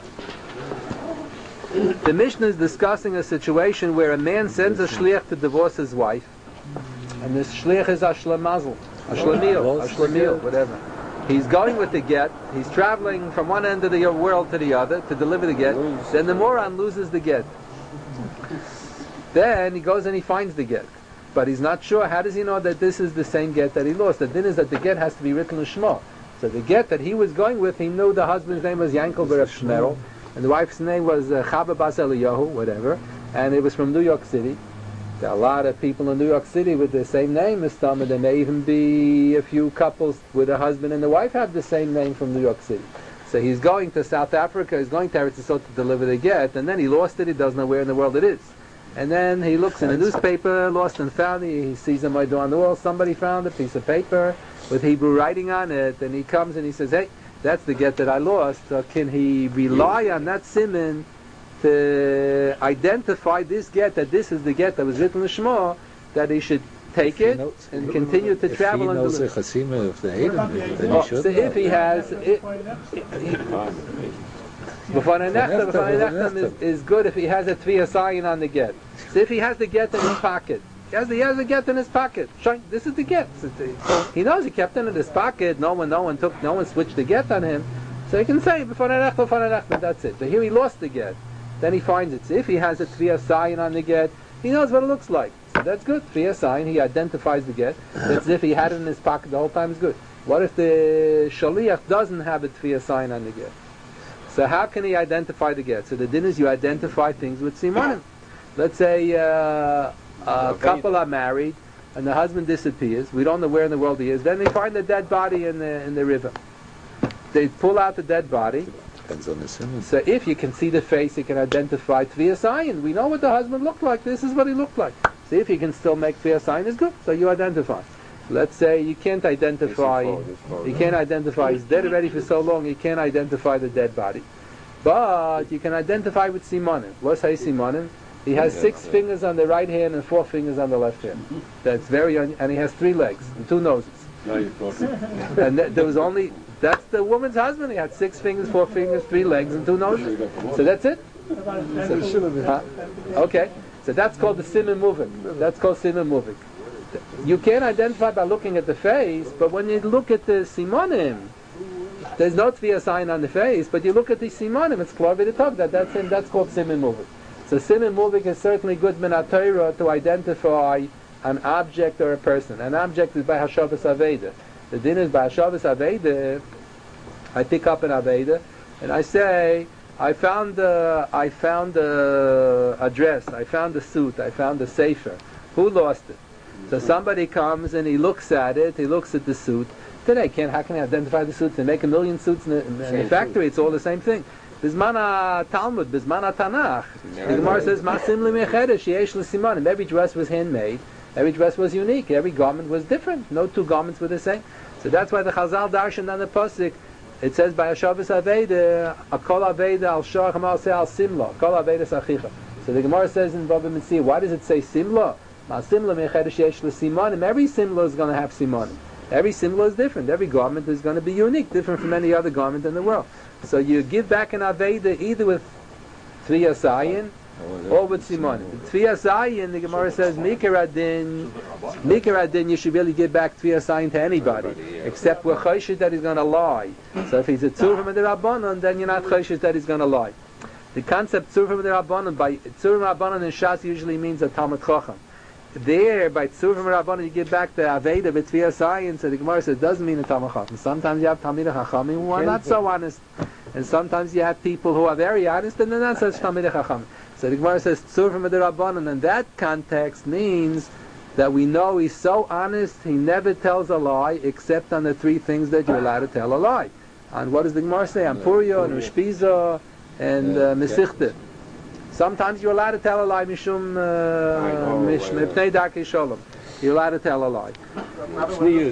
The Mishnah is discussing a situation where a man sends a shliach to divorce his wife, and this shliach is a shlemazel, a shlemiel, a shlemiel, whatever. He's going with the get, he's traveling from one end of the world to the other to deliver the get, then the moron loses the get. Then he goes and he finds the get, but he's not sure. How does he know that this is the same get that he lost? The din is that the get has to be written in Shema. So the get that he was going with, he knew the husband's name was Yankel Beref Shmerel, and the wife's name was uh, Chaba Bas Eliyahu, whatever, and it was from New York City. There are a lot of people in New York City with the same name as Tama. There may even be a few couples with a husband and the wife have the same name from New York City. So he's going to South Africa, he's going to Eretz Yisrael to deliver the get, and then he lost it, he doesn't know where in the world it is. And then he looks in a newspaper, lost and found it, he sees on my door on the wall, somebody found a piece of paper with Hebrew writing on it, and he comes and he says, hey, that's the get that I lost. So can he rely on that siman to identify this get, that this is the get that was written in Shema, that he should take it knows, and continue to if travel he and knows deliver. the chasima of the Edom, then Oh, he should so know. if he has, it, B'fan Nechtam, B'fan Nechtam is, is good if he has a Tviyah sign on the get. So if he has the get in his pocket, he has the, he has the get in his pocket. Shine, this is the get. He knows he kept it in his pocket. No one, no one took, no one switched the get on him. So he can say B'fan Nechtam, B'fan Nechtam. That's it. So here he lost the get. Then he finds it. So if he has a Tviyah sign on the get, he knows what it looks like. So that's good. Tviyah sign. He identifies the get. That's if he had it in his pocket the whole time. Is good. What if the shaliach doesn't have a Tviyah sign on the get? So how can he identify the get? So the din is you identify things with simanim. Let's say uh, a couple are married and the husband disappears. We don't know where in the world he is. Then they find a dead body in the in the river. They pull out the dead body. Depends on the simon. So if you can see the face, you can identify Tviyah sign. We know what the husband looked like. This is what he looked like. So if you can still make Tviyah sign, is good. So you identify. Let's say you can't identify, you can't identify, he's dead already for so long, you can't identify the dead body. But you can identify with simanim. What's hay simanim? He has six fingers on the right hand and four fingers on the left hand. That's very, un- and he has three legs and two noses. And th- there was only, that's the woman's husband. He had six fingers, four fingers, three legs and two noses. So that's it? So, huh? Okay. So that's called the siman moving. That's called siman moving. You can't identify by looking at the face, but when you look at the simanim, there's no Tviyah sign on the face, but you look at the simanim, it's clear to talk that that's him. That's called siman moving. So siman moving is certainly good min HaTorah to identify an object or a person. An object is by Hashavas Aveda. The din is by Hashavas Aveda. I pick up an Aveda and I say, I found the I found the a dress, I found the suit, I found the sefer. Who lost it? So somebody comes and he looks at it, he looks at the suit. Today, can't, how can I identify the suits? They make a million suits in the, in the factory, it's all the same thing. Bismana Talmud, Bismana Tanakh. The Gemara says, Masim Limechedesh, Yesh L'Simanim. Every dress was handmade, every dress was unique, every garment was different. No two garments were the same. So that's why the Chazal Darshan on the Pasuk, it says by Hashavas Aveda, Akol Aveda al Shach Mal Se al Simla, Akol Aveda Sachicha. So the Gemara says in Bava Metzia, why does it say Simla? Every simla is going to have simanim. Every simla is different. Every garment is going to be unique, different from any other garment in the world. So you give back an Aveda either with Tviyah Zayin or with simanim. Tviyah Zayin, the Gemara says, Mikar Adin, Mikar Adin, you should really give back Tviyah Zayin to anybody, except we're choshed that he's going to lie. So if he's a tzur from the Rabbanon, then you're not choshed that he's going to lie. The concept tzur from the Rabbanon, by tzur from Rabbanon in Shas usually means a Talmud Chacham. There, by Tzur from Rabbanon, you give back the Aveda with Tviyah Zayin, so the Gemara says it doesn't mean a Talmud Chacham. Sometimes you have Talmidei Chachamim who are not so honest, and sometimes you have people who are very honest, and they're not such Talmidei Chachamim. So the Gemara says Tzur from the Rabbanon, and that context means that we know he's so honest, he never tells a lie except on the three things that you're allowed to tell a lie. On what does the Gemara say? On Puria, and Ushpiza, and uh, Mesichte. Sometimes you're allowed to tell a lie, Mishum Mipnei Darkei Shalom. You're allowed to tell a lie. Sneers.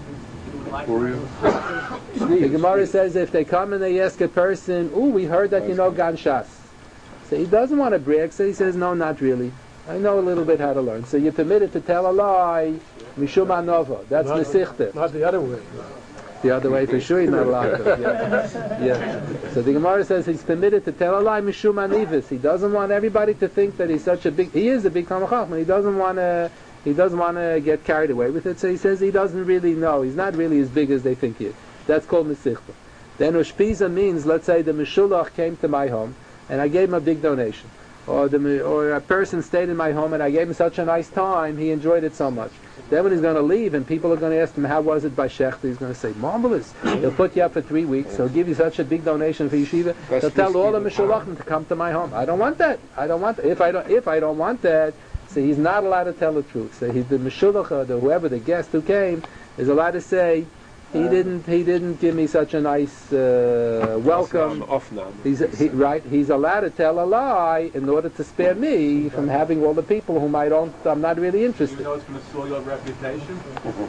The Gemara says if they come and they ask a person, "Ooh, we heard that you know Gan Shas." So he doesn't want to brag, so he says, "No, not really. I know a little bit how to learn." So you're permitted to tell a lie, Mishum Anova. That's Mesichte. Not the other way. The other way for sure he's not allowed to. Yeah. yeah. So the Gemara says he's permitted to tell a lie, Mishum Anivis. He doesn't want everybody to think that he's such a big. He is a big Talmid Chacham. He doesn't want to. He doesn't want to get carried away with it. So he says he doesn't really know. He's not really as big as they think he is. That's called Mesichte. Then Ushpiza means, let's say the Meshulach came to my home and I gave him a big donation, or the or a person stayed in my home and I gave him such a nice time. He enjoyed it so much. Then when he's going to leave and people are going to ask him, how was it by Shechter? He's going to say, marvelous. He'll put you up for three weeks. He'll give you such a big donation for yeshiva. He'll tell all the Meshulachim to come to my home. I don't want that. I don't want that. If I don't, if I don't want that, so he's not allowed to tell the truth. So he, the Meshulach, the whoever, the guest who came, is allowed to say, he didn't. He didn't give me such a nice uh, welcome. He's he, right. He's allowed to tell a lie in order to spare me from having all the people whom I don't. I'm not really interested. You know it's going to soil your reputation.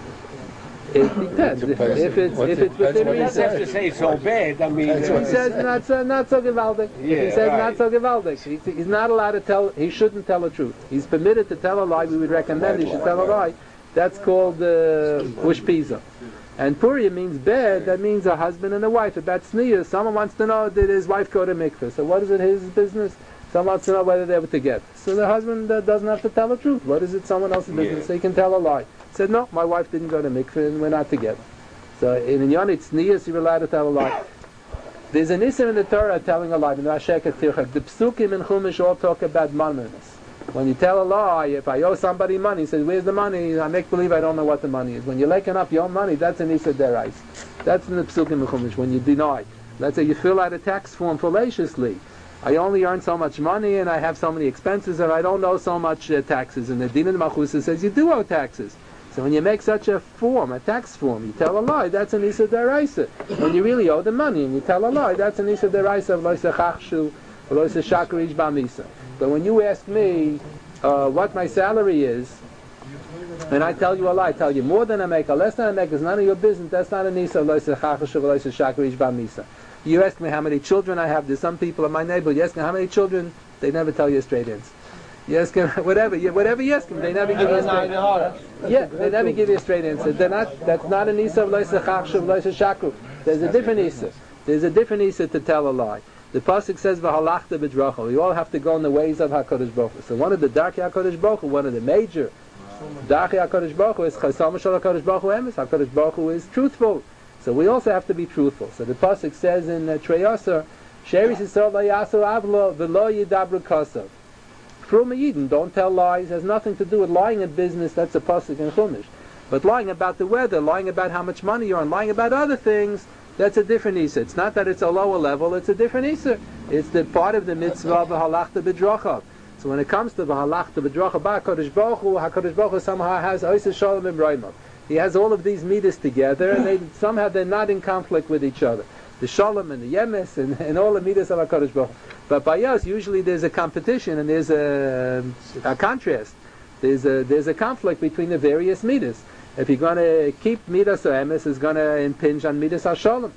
It depends. If, if it's if it's within He doesn't reason. have to say so bad. I mean, He says not so not so gewaldig. Yeah, If he says right. not so gewaldig, he, he's not allowed to tell. He shouldn't tell the truth. He's permitted to tell a lie. We would recommend he should tell a lie. That's called uh, Ushpiza. And Puria means bed, that means a husband and a wife. About Sneer, someone wants to know, did his wife go to mikveh? So what is it his business? Someone wants to know whether they were together. So the husband uh, doesn't have to tell the truth. What is it someone else's business? Yeah. So he can tell a lie. He said, no, my wife didn't go to mikveh and we're not together. So in Yonit Sneer, you're allowed to tell a lie. There's an Isser in the Torah telling a lie. In Rashek HaTircha, the Psukim and Chumash all talk about manmanis. When you tell a lie, if I owe somebody money, he says, where's the money? I make believe I don't know what the money is. When you're laking up your own money, that's an Issa Derais. That's in the Psukim Mechumish, when you deny. Let's say you fill out a tax form fallaciously. I only earn so much money and I have so many expenses and I don't owe so much uh, taxes. And the Din Machusa says you do owe taxes. So when you make such a form, a tax form, you tell a lie, that's an Issa Deraisa. When you really owe the money and you tell a lie, that's an Issa Deraisa of Loisa Chachshu, Loisa Shakarish Bamisa. But when you ask me uh, what my salary is, and I tell you a lie, I tell you more than I make or less than I make, it's none of your business, that's not an Isa, Loisa Chachashuv, Loisa Shakarish Bamisa. You ask me how many children I have, there's some people in my neighborhood, you ask me how many children, they never tell you a straight answer. You ask them, whatever, you, whatever you ask them, they never give you a straight answer. Yeah, they never give you a straight answer. They're not, that's not an Isa, Loisa Chachashuv, Loisa Shakru. There's a different Isa. There's a different Isa to tell a lie. The pasuk says v'halachta b'dracha. We all have to go in the ways of Hakadosh Baruch Hu. So one of the darkei Hakadosh Baruch Hu, one of the major darkei Hakadosh Baruch Hu is chasam shel Hakadosh Baruch Hu emes. Hakadosh Baruch Hu is truthful. So we also have to be truthful. So the pasuk says in uh, Trei Yasser, Sheris Yisrael layasu avlo v'lo yidabru kasav. From a Yidden, don't tell lies. It has nothing to do with lying in business. That's a pasuk in Chumash. But lying about the weather, lying about how much money you're on, lying about other things, that's a different Isa. It's not that it's a lower level, it's a different Isa. It's the part of the mitzvah of V'halachta b'dracha. So when it comes to V'halachta b'dracha, HaKadosh Baruch Hu, HaKadosh Baruch Hu somehow has Oisa Shalom and Brahma. He has all of these midas together, and they somehow they're not in conflict with each other. The Shalom and the Yemes and, and all the midas of HaKadosh Baruch Hu. But by us, usually there's a competition and there's a, a contrast. There's a, there's a conflict between the various midas. If you're going to keep Midas Emes, it's going to impinge on Midas HaShalom.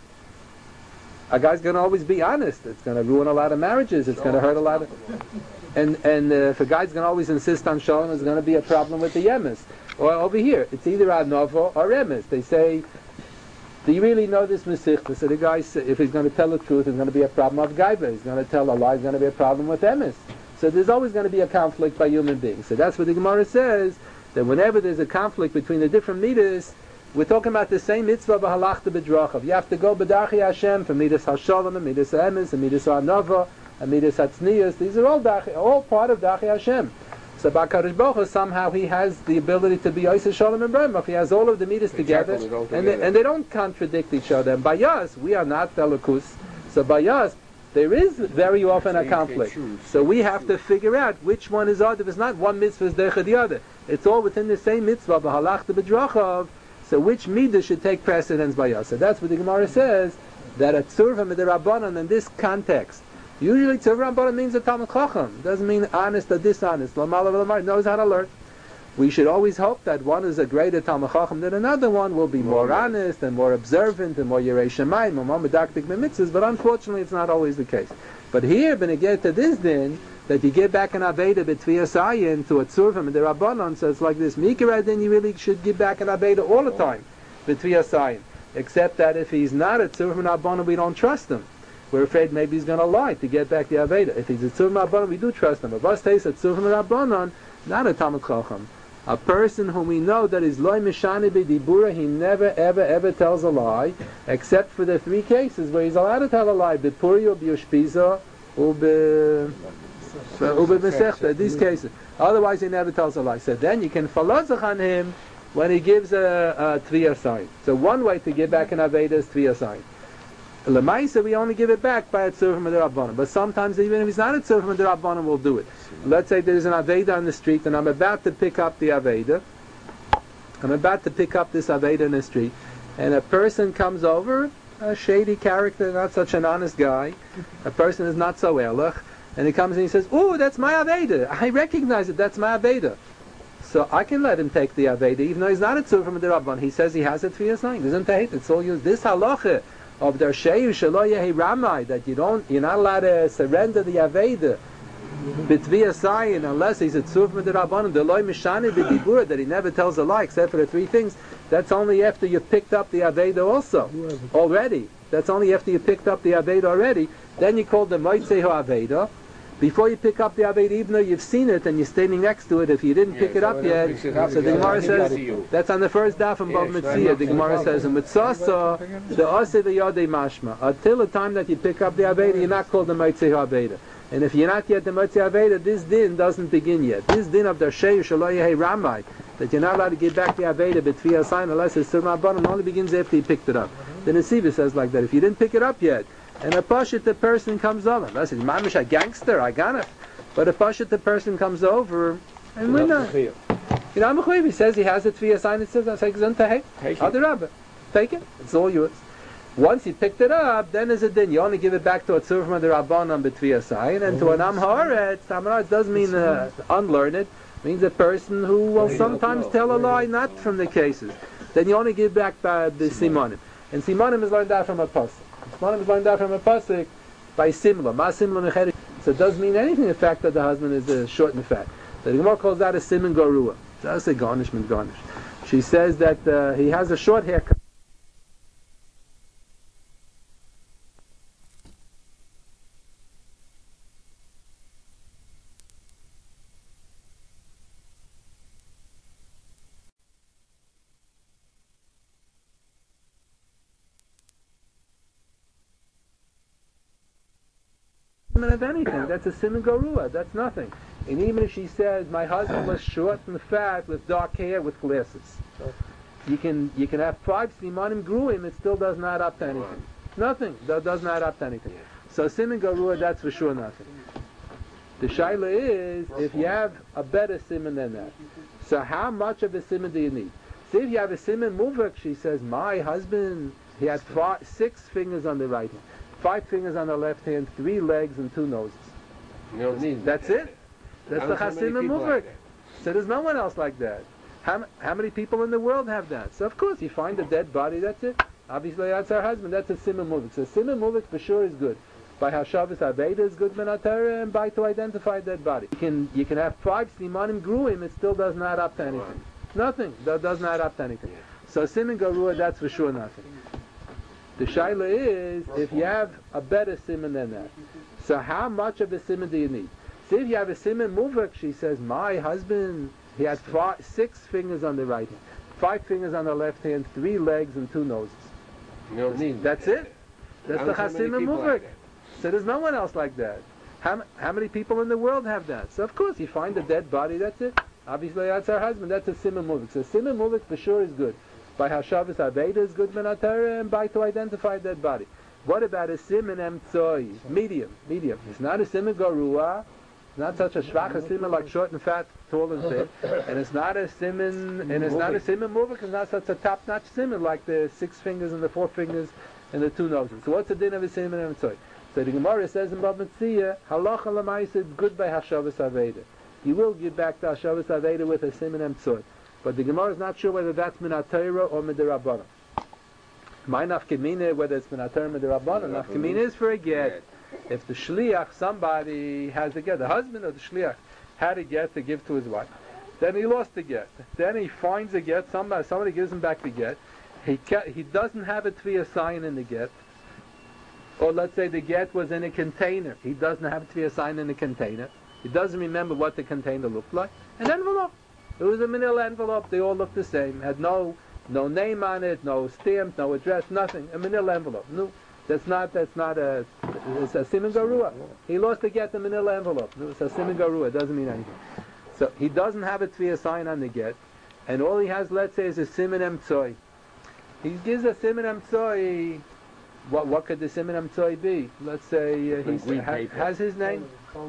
A guy's going to always be honest. It's going to ruin a lot of marriages. It's going to hurt a lot of... And and uh, if a guy's going to always insist on Shalom, there's going to be a problem with the Emes. Or over here, it's either Adnovo or Emes. They say, do you really know this Mesichta? So the guy, if he's going to tell the truth, there's going to be a problem of Gaiba. He's going to tell a lie, there's going to be a problem with Emes. So there's always going to be a conflict by human beings. So that's what the Gemara says, that whenever there's a conflict between the different midas, we're talking about the same mitzvah b'halachta b'drachav. You have to go b'darchi Hashem for midas hashalom, and midas ha'emes, and midas ha'anava, and midas hatznias. These are all darchi, all part of darchi Hashem. So b'HaKadosh Baruch Hu, somehow he has the ability to be Yosef Shalom and Brahma. He has all of the midas together, together. And, they, and they don't contradict each other. And by us, we are not Elokus. So by us, there is very often a conflict. So we have to figure out which one is other. It's not one mitzvah is derech the other. It's all within the same mitzvah, b'halachta b'drachav. So which midah should take precedence by us? So that's what the Gemara says, that a tzurva midirabbanan in this context. Usually tzurva rabbanan means a Talmud Chacham. Doesn't mean honest or dishonest. Lamala v'lamar knows how to learn. We should always hope that one is a greater Talmud Chacham than another one will be more honest and more observant and more Yerei Shemayim, more medaktik b'mitzvahs, but unfortunately it's not always the case. But here, when you get to this din, that you get back an Aveda b'tviyas ayin to a tzurva midirabbanan, so it's like this, Mikra then you really should give back an Aveda all the time, b'tviyas ayin. Except that if he's not a tzurva midirabbanan, we don't trust him. We're afraid maybe he's going to lie to get back the Aveda. If he's a tzurva midirabbanan, we do trust him. If us taste a tzurva midirabbanan, not a Talmud Chacham. A person whom we know that is loy mishani b'dibura, he never ever ever tells a lie, except for the three cases where he's allowed to tell a lie, b'puri or b'yoshpiza, or b'mesechta, these cases. Otherwise he never tells a lie. So then you can falazach on him when he gives a, a tviya sign. So one way to give back an Aveda is tviya sign. Lemaisa, we only give it back by a tzurva midirabbanan. But sometimes even if he's not a tzurva midirabbanan, we'll do it. Let's say there's an Aveda on the street and I'm about to pick up the Aveda. I'm about to pick up this Aveda in the street. And a person comes over, a shady character, not such an honest guy. A person is not so erlich. And he comes and he says, "Oh, that's my Aveda. I recognize it, that's my Aveda." So I can let him take the Aveda, even though he's not a tzurva midirabbanan. He says he has it for his nine. Doesn't hate. It's all used. This halacha of der Sheyu Shelo Yehi Ramai, that you don't, you're not allowed to surrender the Aveda b'tviyas ayin unless he's a tzurva midirabbanan, the loy mishani b'dibura, that he never tells a lie except for the three things. That's only after you've picked up the Aveda also already. That's only after you picked up the Aveda already. Then you call the Moitzeho Aveda. Before you pick up the Aveda, even though you've seen it and you're standing next to it, if you didn't pick it up yet, so the Gemara says, that's on the first daf in Bava Metzia, the Gemara says, in Mitzasa, the Ose v'yodei mashma, until the time that you pick up the Aveda, you're not called the Moitzeho Aveda. And if you're not yet the Moitzeho Aveda, this din doesn't begin yet. This din of the Sheyu Shelo Yehi Ramai, that you're not allowed to give back the Aveda b'tviyas ayin unless it's tzurva midirabbanan, only begins after you picked it up. The Nesiva says like that, if you didn't pick it up yet, and a pashut the person comes over, unless it's mamish a gangster, I got it. But a pashut the person comes over, and we're not. You know, I'm a chuyev. He says he has a tviya sign. It says, "I say gezunta hey, adarabba, take it. It's all yours." Once you picked it up, then there's a din. You only give it back to a tzurva midirabbanan b'tviya sign, and to an am haaretz. Am haaretz doesn't mean uh, unlearned. It means a person who will sometimes tell a lie, not from the cases. Then you only give back by the simonim, and simonim is learned out from a pasuk. Simonim is learned out from a pasuk by simla. Ma simla mecheri. So it doesn't mean anything. The fact that the husband is uh, short and fat. The Gemara calls that a siman garua. That's a garnish min garnish. She says that uh, he has a short haircut. Of anything, that's a siman garua. That's nothing. And even if she says my husband was short and fat with dark hair with glasses, you can you can have five simanim gruim. It still does not up to anything. Nothing. That does not up to anything. So siman garua, that's for sure nothing. The shaila is if you have a better siman than that. So how much of a siman do you need? See, if you have a siman muvak, she says my husband he had five, six fingers on the right hand. Five fingers on the left hand, three legs, and two noses. No, that's it. That's the Chasim and Muvrik. So there's no one else like that. How, how many people in the world have that? So of course you find a dead body, that's it. Obviously that's our husband, that's a Simon Muvrik. So Simon Muvrik for sure is good. By Hashavas Aveda is good Menatera, and by to identify a dead body. You can you can have five Simanim Gruim, it still does not up to anything. Nothing. That does not up to anything. So Simon Garua, that's for sure nothing. The shaila is if you have a better simon than that. So how much of a simon do you need? See, if you have a simon muvak, she says my husband he had five, six fingers on the right hand, five fingers on the left hand, three legs, and two noses. No, that's it. That's the chasim and muvak. So there's no one else like that. How how many people in the world have that? So of course you find a dead body. That's it. Obviously that's our husband. That's a simon muvak. So simon muvak for sure is good. By Hashavas Aveda is good Menatera, and by to identify a dead body. What about a siman emtsoi? Medium, medium. It's not a siman garua. It's not such a schwache siman like short and fat, tall and thin. And it's not a siman, and it's not a siman muvik. It's not such a top-notch siman like the six fingers and the four fingers and the two noses. So what's the din of a siman emtsoi? So the Gemara says in Bab Metzia, halacha l'maisa, it's good by hashavas aveda. You will give back the hashavas aveda with a siman emtsoi. But the Gemara is not sure whether that's min ha-Torah or min derabbanan. My nafkamina, whether it's min ha-Torah or min derabbanan, nafkamina is for a get. If the shliach, somebody has a get, the husband of the shliach had a get to give to his wife, then he lost the get. Then he finds a get, somebody, somebody gives him back the get. He ca- he doesn't have it to be a sign in the get. Or let's say the get was in a container. He doesn't have it to be a sign in the container. He doesn't remember what the container looked like. An envelope. It was a manila envelope. They all looked the same. Had no no name on it, no stamp, no address, nothing. A manila envelope. No, that's not that's not a it's a siman garua. He lost the get the manila envelope. No, it's a siman garua. It doesn't mean anything. So he doesn't have it to be a sign on the get, and all he has, let's say, is a siman emtsoi. He gives a siman emtsoi. What what could the siman emtsoi be? Let's say uh, he ha- has his name,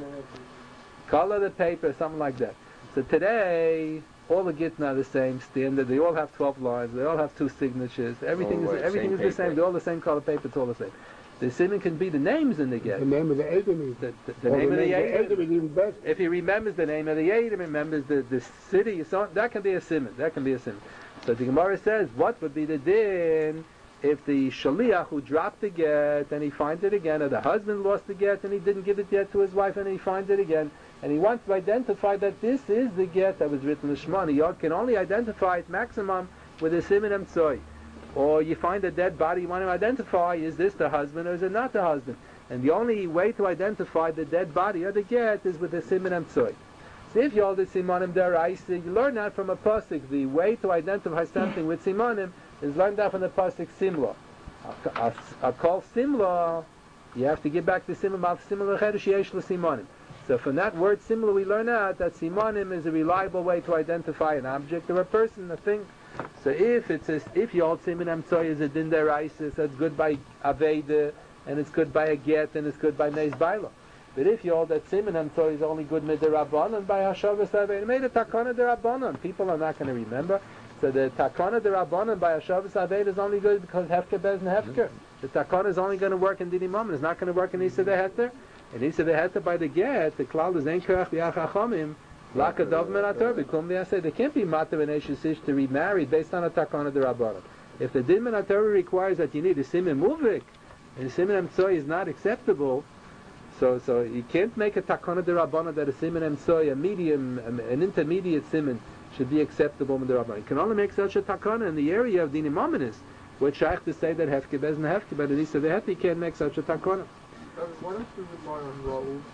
color the paper, something like that. So today, all the gittin are the same standard. They all have twelve lines. They all have two signatures. Everything All is right, everything same is the same. paper. They're all the same color paper. It's all the same. The siman can be the names in the get. The name of the Edom. The, the, the Or name of the Edom Yedem. is even better. If he remembers the name of the Yedem, remembers the, the city, so that can be a siman. That can be a siman. So the Gemara says, what would be the din if the shaliach who dropped the get and he finds it again, or the husband lost the get and he didn't give it yet to his wife and he finds it again, and he wants to identify that this is the get that was written in Shmoni. You can only identify it maximum with a siman emtsoi. Or you find a dead body, you want to identify, is this the husband or is it not the husband? And the only way to identify the dead body or the get is with a siman emtsoi. So if you hold the simanim deraisa, you learn that from a pasuk. The way to identify something with simanim is learned that from the pasuk simla. A, a, a call simla, you have to give back the simla mal simla chedesh yesh l'simanim. So from that word simla, we learn out that simanim is a reliable way to identify an object or a person, a thing. So if it's a, if you hold siman emtsoi is a din deraisa, so it's good by aveda and it's good by a get and it's good by neis baila. But if you hold that siman emtsoi is only good midirabbanan by hashavas aveda, it made a takana derabbanan. People are not going to remember. So the takana derabbanan by hashavas aveda is only good because hefker bez and hefker. The takana is only going to work in dini moment. It's not going to work in isa deheter. And isa deheter by the get, the klal is ein kerach v'yachachamim laka dov men ator b'kum v'yaseh. There can't be matar and eshes to remarry based on a takana derabbanan. If the din men ator requires that you need a siman muvik, and siman emtsoi is not acceptable. So, so you can't make a takana derabbanan that a siman emtsoi, a medium, an intermediate siman, should be acceptable in the derabbanan. You can only make such a takana in the area of dini mamanis, which shaykh to say that hefke bez and hefke, but in Isa vehet you can't make such a takana. Why don't you rely on roles?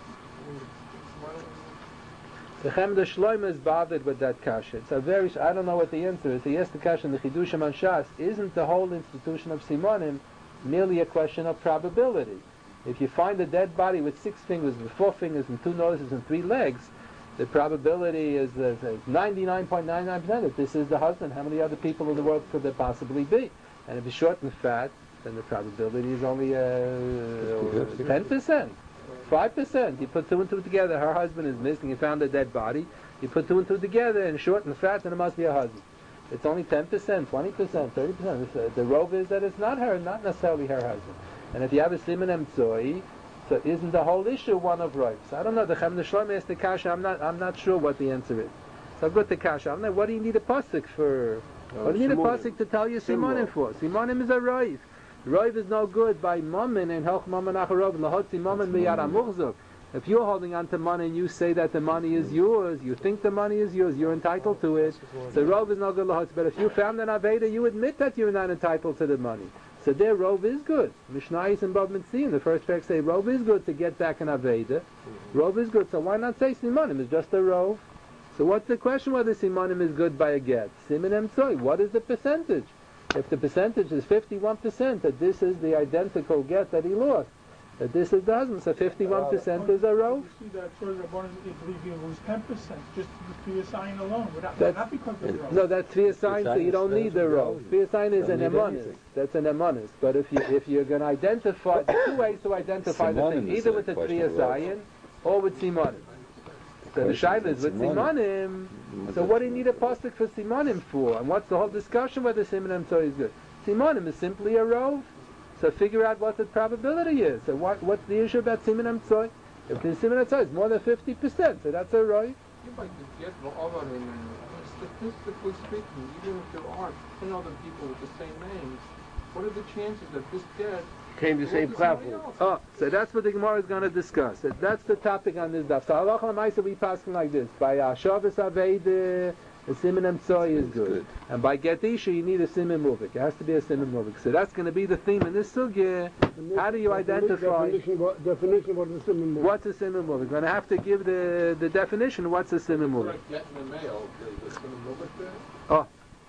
The Chem the Shloim is bothered with that kasha. It's a very, I don't know what the answer is. He asked the kasha in the Chidushim on Shas, isn't the whole institution of Simonim merely a question of probability? If you find a dead body with six fingers, with four fingers, and two noses, and three legs, the probability is ninety-nine point nine nine percent that this is the husband. How many other people in the world could there possibly be? And if it's short and fat, then the probability is only uh, ten percent, five percent. You put two and two together, her husband is missing, you found a dead body, you put two and two together, and short and fat, then it must be a husband. It's only ten percent, twenty percent, thirty percent. Uh, the rove is that it's not her, not necessarily her husband. And if you have a siman emtsoi, so isn't the whole issue one of roves? I don't know. The Chem the Shloim asked the kasha. I'm not. I'm not sure what the answer is. So I've got the kasha. I don't know. What do you need a pasuk for? No, what do you need a simanim. pasuk to tell you Simla. simanim for? Simanim is a rove. Rove is no good by mammon and hoch mammon acharov lahotzi mammon miyara muchzuk. If you're holding on to money and you say that the money is yours, you think the money is yours, you're entitled to it. So rove is no good lahotzi. But if you found an aveda, you admit that you're not entitled to the money. So their rove is good. Mishnayis and Bab Metzia in the first track say rove is good to get back an aveda. Rove is good, so why not say simanim? It's just a rove. So what's the question whether simanim is good by a get? Siman emtsoi, what is the percentage? If the percentage is fifty-one percent, that this is the identical get that he lost, that this is the husband. So fifty-one percent is a rove. You see that further Rabbanan is believe you lose ten percent just to your sign alone, without That's- not because of the rove. No, that's three sign, so you don't need the rove. Three sign is an Don't need emonus. anything. That's an emonus. But if you if you're going to identify, there's two ways to identify the thing: Simonim is either a with the question three of rove. sign or with simonim. So the question shaila is is with simonim. simonim. So what do you need a pasuk for simonim for? And what's the whole discussion whether simonim so is good? Simonim is simply a rove. So figure out what the probability is. So what, what's the issue about simonim tzoy? If the simonim tzoy is more than fifty percent, so that's a rove. You might get over in statistically speaking, even if there are ten other people with the same names, what are the chances that this get Came to the same platform. Oh, so that's what the Gemara is going to discuss. That- That's the topic on this daf. So halacha l'maisa we pass like this: by Ashavas Aveda, the siman emtsoy is good. good. And by Getisha, you need a siman muvik. It has to be a siman muvik. So that's going to be the theme in this sugya. How do you identify Definition, what- definition what is simon muvik? what's a siman muvik? We're going to have to give the, the definition. What's a siman muvik? Like getting the mail, there's a little bit there. Oh.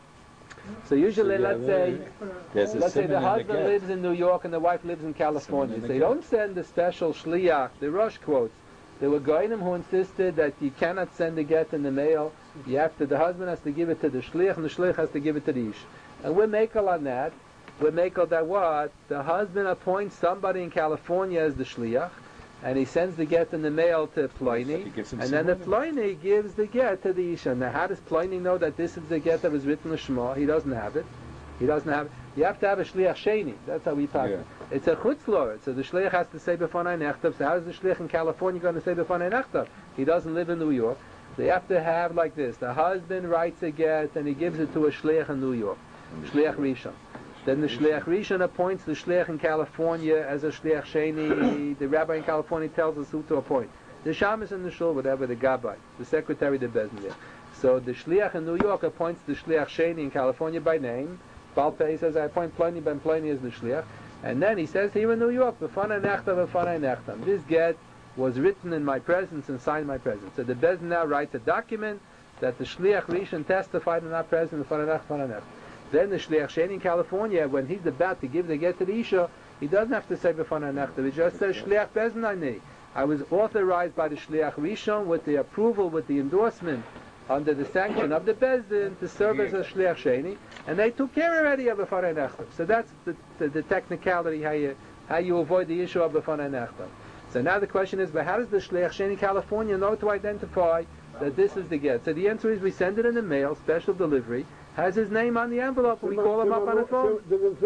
So usually, So, yeah, let's say, There's a let's say the simon in the husband get. lives in New York and the wife lives in California. Simon in So the you get. don't send the special shliach, the Rosh quotes. There were goyim who insisted that you cannot send the get in the mail. You have to, the husband has to give it to the shliach, and the shliach has to give it to the ish. And we're makel on that. We're makel that what? The husband appoints somebody in California as the shliach, and he sends the get in the mail to He Pliny, gives him and then the simon. Pliny gives the get to the isha. Now how does Pliny know that this is the get that was written in the Shema? He doesn't have it. He doesn't have it. You have to have a shliach sheni. That's how we pass it. Yeah. It's a chutzlor. So the shliach has to say b'fanai nechtav. So how is the shliach in California going to say b'fanai nechtav? He doesn't live in New York. So you have to have like this. The husband writes a get and he gives it to a shliach in New York. Shliach Rishon. Then the shliach Rishon appoints the shliach in California as a shliach sheni. The rabbi in California tells us who to appoint. The shamus in the shul, whatever, the gabbai, the secretary, the bezdin there. So the shliach in New York appoints the shliach sheni in California by name. Balpei says, I appoint Pliny, Ben Pliny as the shliach. And then he says here in New York, B'fanai nechtam, B'fanai nechtam. This get was written in my presence and signed in my presence. So the bezdin now writes a document that the shliach Rishon testified in our presence, B'fanai nechtam, B'fanai nechtam. Then the shliach sheni in California, when he's about to give the get to the isha, he doesn't have to say b'fanai nechtav. He just says shliach bezdin ani. I was authorized by the shliach Rishon with the approval, with the endorsement, under the sanction of the bezdin to serve as a shliach sheni, and they took care already of b'fanai nechtav. So that's the, the, the technicality how you how you avoid the issue of b'fanai nechtav. So now the question is, but how does the shliach sheni in California know to identify that this is the get? So the answer is we send it in the mail, special delivery, has his name on the envelope, and we call him up on the phone.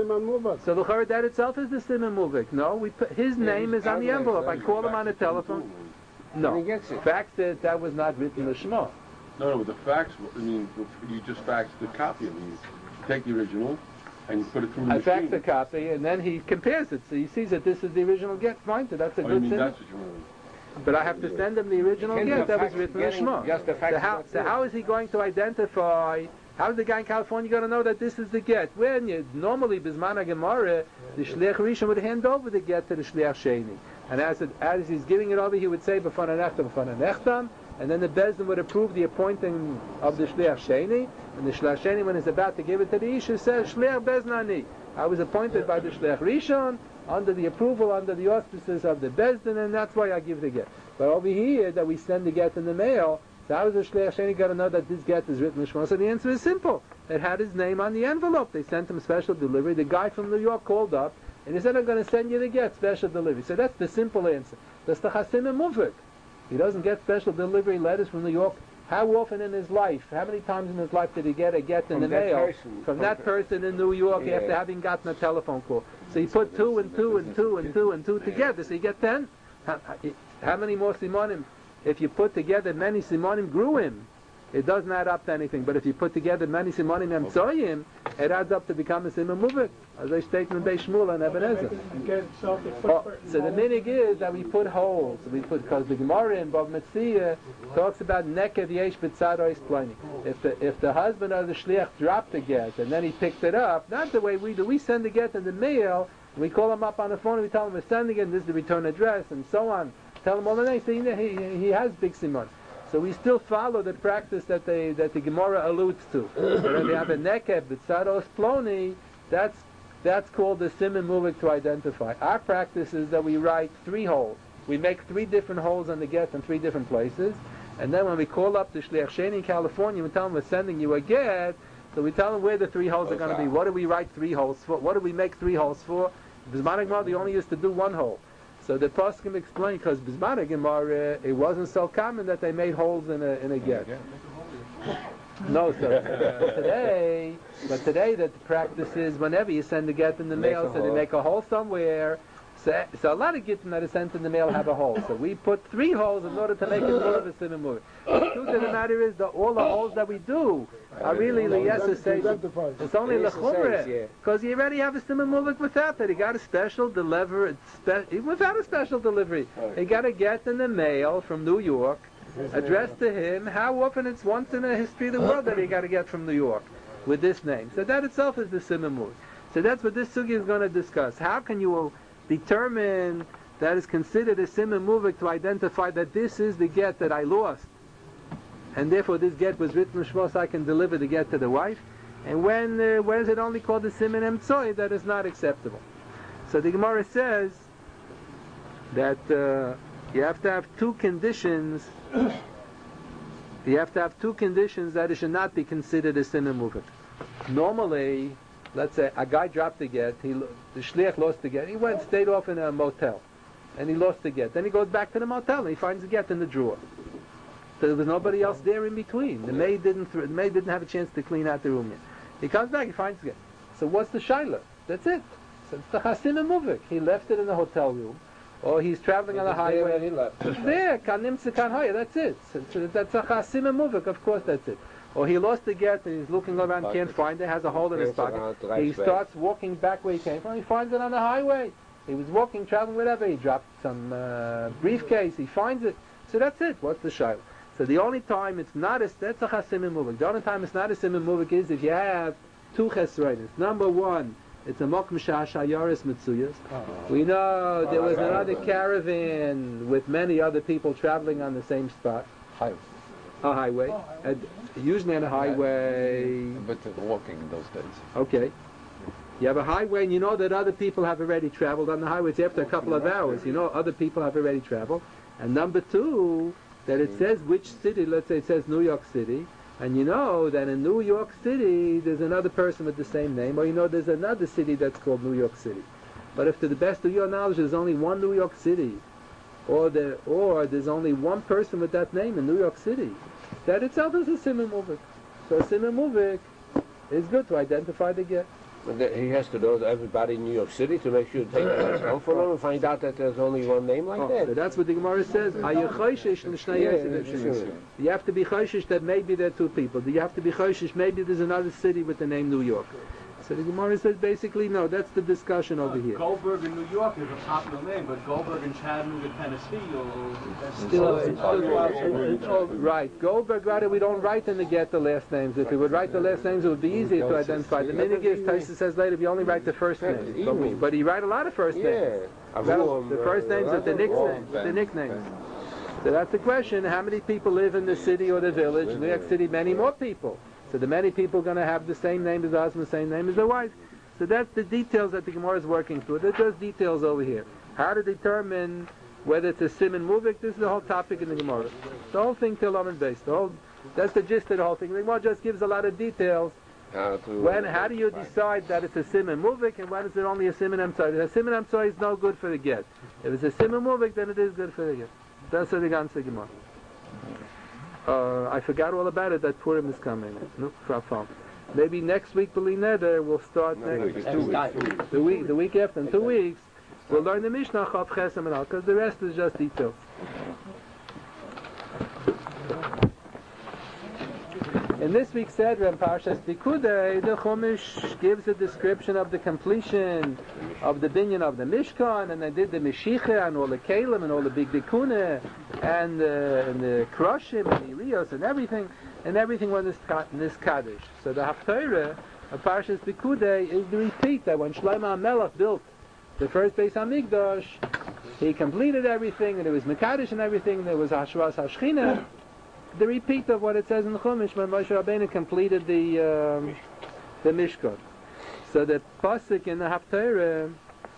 So the chorah, that itself is the siman muvik. No, we put, his name is on the envelope. I call him on the telephone. No, fact that that was not written in the Shema. No, no, but the fax, I mean, you just fax the copy. I mean, you take the original and you put it through the I machine. fax the copy, and then he compares it, so he sees that this is the original get. Fine, so that's a Oh, you good mean thing. that's what you mean. But I have to send him the original Can't get the that was fax written in the getting Shema. just the fax So how, that's so it. how is he going to identify? How is the guy in California going to know that this is the get? When you normally bismana gemara, the shliach rishon would hand over the get to the shliach sheni, and as it, as he's giving it over, he would say b'fanai nechtam, b'fanai nechtam, and then the bezdin would approve the appointing of the shliach sheni, and the shliach sheni, when he's about to give it to the isha, says shliach bezdin. I was appointed by the shliach rishon under the approval, under the auspices of the bezdin, and that's why I give the get. But over here, that we send the get in the mail. So how is the shliach sheni got to know that this get is written in Shema? So the answer is simple. It had his name on the envelope. They sent him special delivery. The guy from New York called up and he said, I'm going to send you the get, special delivery. So that's the simple answer. That's the chasim muvik. He doesn't get special delivery letters from New York. How often in his life, how many times in his life did he get a get in From the that mail person. from that person in New York Yeah. after having gotten a telephone call? So he put two and two and two and two and two together. So you get ten. How, how many more simonim? If you put together many simonim gruim, it doesn't add up to anything. But if you put together many simonim emtsoyim, it adds up to become a simon muvik. As I state in Beis Shmuel and Ebenezer. And get itself the Oh, foot- so the minig is that we put holes. We put because the Gemara in Bava Metzia talks about nekev yesh b'tzaros plani. If the if the husband or the shliach dropped the get and then he picked it up, not the way we do. We send the get in the mail. We call him up on the phone and we tell him we're sending it. This is the return address and so on. Tell him all the names. So he, he, he has big simon. So we still follow the practice that they that the Gemara alludes to. That if you have a nekev b'tzaros ploni, that's That's called the siman muvik to identify. Our practice is that we write three holes. We make three different holes on the get in three different places, and then when we call up the Shliach Sheni in California, we tell them we're sending you a get, so we tell them where the three holes are going to be. What do we write three holes for? What do we make three holes for? Bismanik Gemara, they only used to do one hole. So the poskim explain, because Bismanik Gemara, it wasn't so common that they made holes in a, in a get. No, so uh, today, but today that the practice is whenever you send a get in the Make mail, a so they hole. make a hole somewhere. So, so a lot of gittin that are sent in the mail have a hole. So we put three holes in order to make it more of a siman muvik. The truth of the matter is that all the holes that we do are really liyesa say it's only lechumre, because you already have a siman muvik without that. You got a special delivery, spe- without a special delivery. You got a get in the mail from New York, addressed to him. How often it's once in the history of the world that he got to get from New York with this name. So that itself is the siman muvik. So that's what this sugi is going to discuss. How can you determine that is considered a siman muvik to identify that this is the get that I lost, and therefore this get was written shmos, I can deliver the get to the wife, and when uh, when is it only called a siman emtsoi that is not acceptable? So the Gemara says that uh, you have to have two conditions. You have to have two conditions that it should not be considered a siman muvik. Normally, let's say a guy dropped the get, he, the shliach lost the get, he went, stayed off in a motel, and he lost the get. Then he goes back to the motel and he finds the get in the drawer. So there was nobody else there in between. The maid didn't th- the maid didn't have a chance to clean out the room yet. He comes back, he finds the get. So what's the shaila? That's it. So it's the chasim and muvik. He left it in the hotel room, or he's traveling on the highway. He left. It's there, kan nimtze kan hoya, that's it. So, so that's a chasim and muvik, of course that's it. Or he lost the get and he's looking around, can't find it, has a hole in his pocket. He starts walking back where he came from, he finds it on the highway. He was walking, traveling, whatever, he dropped some uh, briefcase, he finds it. So that's it, what's the shaila? So the only time it's not a, that's a chasim and muvik. The only time it's not a siman muvik is if you have two chesroinis. Number one, it's a mokum sha'ashayaris mitzuyas. We know there was another caravan with many other people traveling on the same spot. Highway. A highway. And usually on a highway. But walking in those days. Okay. You have a highway and you know that other people have already traveled on the highway. It's after a couple of hours. You know other people have already traveled. And number two, that it says which city, let's say it says New York City, and you know that in New York City there's another person with the same name, or you know there's another city that's called New York City. But if to the best of your knowledge there's only one New York City, or there, or there's only one person with that name in New York City, that itself is a siman muvik. So a siman muvik is good to identify the get. But the, he has to know everybody in New York City to make sure to take the phone from him and find out that there's only one name like Oh, that. so that's what the Gemara says. Are you choishish l'shnei Yeah, yosef? sure. You have to be choishish that maybe there are two people. You have to be choishish maybe there's another city with the name New York. So the Gemara says basically no, that's the discussion over here. Goldberg in New York is a popular name, but Goldberg in Chattanooga, Tennessee, or that's Still, it's still, it's all right. Goldberg, rather, we don't write in the get the last names. If we would write the last names, it would be easier to identify. The minig is, Taisa says later, we only write the first names. But, we, but he write a lot of first names. Yeah. Well, the first names are the nicknames. The nicknames. So that's the question. How many people live in the city or the village? In New York City, many more people. So the many people are going to have the same name as the husband, the same name as the wife. So that's the details that the Gemara is working through. There's just details over here. How to determine whether it's a siman muvik, this is the whole topic in the Gemara. The whole thing till Lamed Beis. The whole, that's the gist of the whole thing. The Gemara just gives a lot of details. How, to, when, how do you decide that it's a siman muvik and when is it only a siman emtsoi? A siman emtsoi is no good for the get. If it's a siman muvik, then it is good for the get. That's the Ganze Gemara. Uh, I forgot all about it that Purim is coming. No, Rafal. Maybe next week, B'li Neder, we'll start No, next it's two weeks. the week, the week after, in two weeks, we'll learn the Mishnah Chav Chesem and all, because the rest is just details. In this week's Seder in Parshas Pikudei, the Chumash gives a description of the completion of the binyan of the Mishkan, and they did the Meshicha and all the Kalim and all the big Dikuna and, uh, and the Kroshim and the Irios and everything, and everything was in this Kaddish. So the Haftarah of Parshas Pikudei is the repeat that when Shlomo HaMelech built the first Beis HaMikdash, he completed everything, and it was Mekadosh and everything, there was Hashras HaShchina, the repeat of what it says in the Chumash when Moshe Rabbeinu completed the um, the Mishkan. So the pasuk in the Haftarah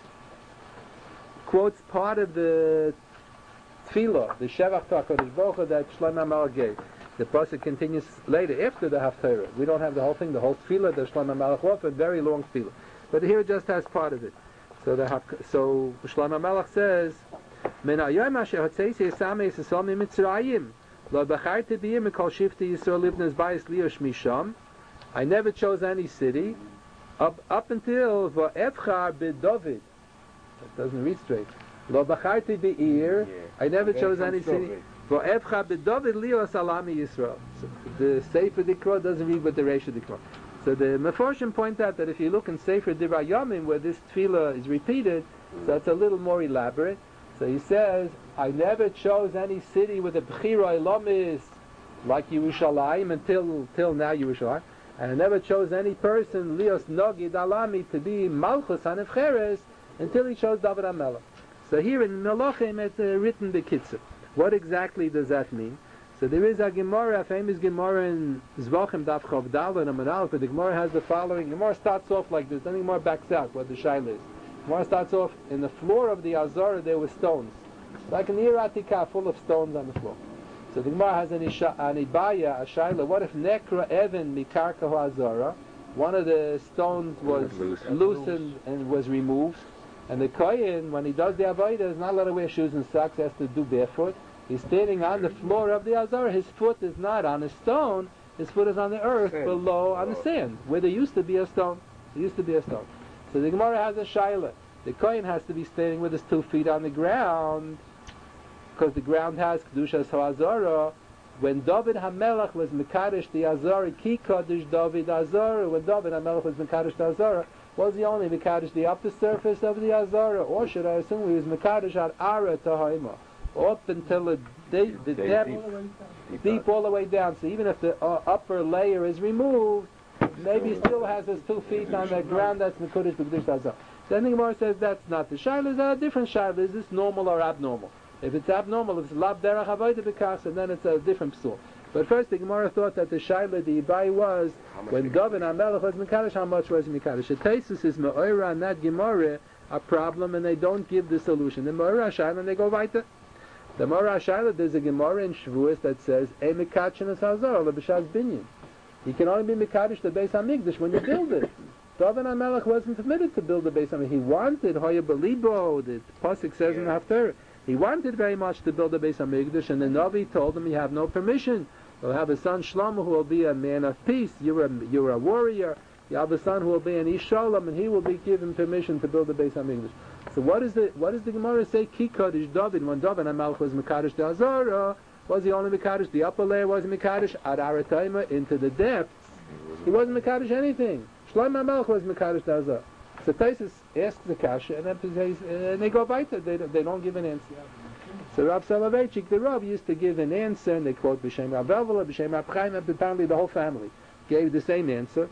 quotes part of the tefillah, the Shevach HaKadosh Baruch Hu that Shlomo HaMelech gave. The pasuk continues later after the Haftarah. We don't have the whole thing, the whole tefillah that Shlomo HaMelech offered, very long tefillah. But here it just has part of it. So the so Shlomo HaMelech says, "Men hayom asher hotzeisi esame yisrael miMitzrayim, lo bacharti b'yim mikol shifti Yisrael livnes bayis liosh misham." I never chose any city up up until va'evchar b'David. That doesn't read straight. Lo bacharti b'ir. I never chose any city. Va'evchar b'David lios alami Yisrael. So the Sefer Dikra doesn't read with the Reisha Dikra. So the Meforshim point out that if you look in Sefer Divrei Yomim where this tefillah is repeated, so it's a little more elaborate. So he says, I never chose any city with a Bechira Elomis like Yerushalayim until till now Yerushalayim. And I never chose any person, Lios Nogid Alami, to be Malchus Hanefcheres until he chose David HaMelech. So here in Melachim it's uh, written B'Kitzur. What exactly does that mean? So there is a Gemara, a famous Gemara in Zvachim Daf Chav Daled and Amanal, but the Gemara has the following. The Gemara starts off like this, then the Gemara backs out what the Shaila is. The Gemara starts off, in the floor of the Azara there were stones. Like an Iratika full of stones on the floor. So the Gemara has an, Isha, an Ibaya, a Shaila. What if Nekra Evan Mikarka Azara, one of the stones was loosened and was removed, and the Kohen, when he does the Avodah, is not allowed to wear shoes and socks, he has to do barefoot. He's standing on the floor of the Azara. His foot is not on a stone. His foot is on the earth below on the sand, where there used to be a stone. There used to be a stone. So the Gemara has a shaila. The Kohen has to be standing with his two feet on the ground, because the ground has Kedushas HaAzara. When David HaMelech was Mekadosh the Azara, Ki Kadosh David Azara, when David HaMelech was Mekadosh the Azara, was he only Mekadosh the upper surface of the Azara? Or should I assume he was Mekadosh at Ara Tahaima? Up until the, de- the depth, deep, deep all the way down. So even if the uh, upper layer is removed, maybe he still has his two feet on the ground. That's Mekudesh B'Kedush Azar. Then the Gemara says that's not the Shaila. Is that a different Shaila? Is this normal or abnormal? If it's abnormal, if it's Lav Derech Avodah B'Kasa, then it's a different psul. But first the Gemara thought that the Shaila, the Ibai was, when David HaMelech was Mekadosh, how much was he Mekadosh? The Taisus is Me'oira and that Gemara a problem, and they don't give the solution. The Me'oira Shaila, and they go weiter. The Mora Shaila, there's a Gemara in Shavuos that says, "Ei mekatchen es hazor lebeshas binyan." You can only be mekadosh the Beis Hamikdash when you build it. David HaMelech wasn't permitted to build the Beis Hamikdash. He wanted Hoya Belibo. The pasuk says in the Haftarah, he wanted very much to build the Beis Hamikdash, and the Navi told him, "You have no permission. You'll have a son Shlomo who will be a man of peace. You're a you're a warrior. You have a son who will be an Ish Shalom, and he will be given permission to build the Beis Hamikdash." So what is the what does the Gemara say? Ki Kadosh David, when David HaMelech was Mekadosh the Azara, was he only Mekadosh? The upper layer was Mekadosh at Arataima into the depths. He wasn't Mekadosh anything. Shlomo HaMelech was Mekadosh the Azara. So Taisus asks the kasha, and then says, and they go weiter. They they don't give an answer. So Rav Soloveitchik, the Rav, used to give an answer, and they quote B'Shem Rav Elvola, B'Shem Rav Chaim, and apparently the whole family gave the same answer.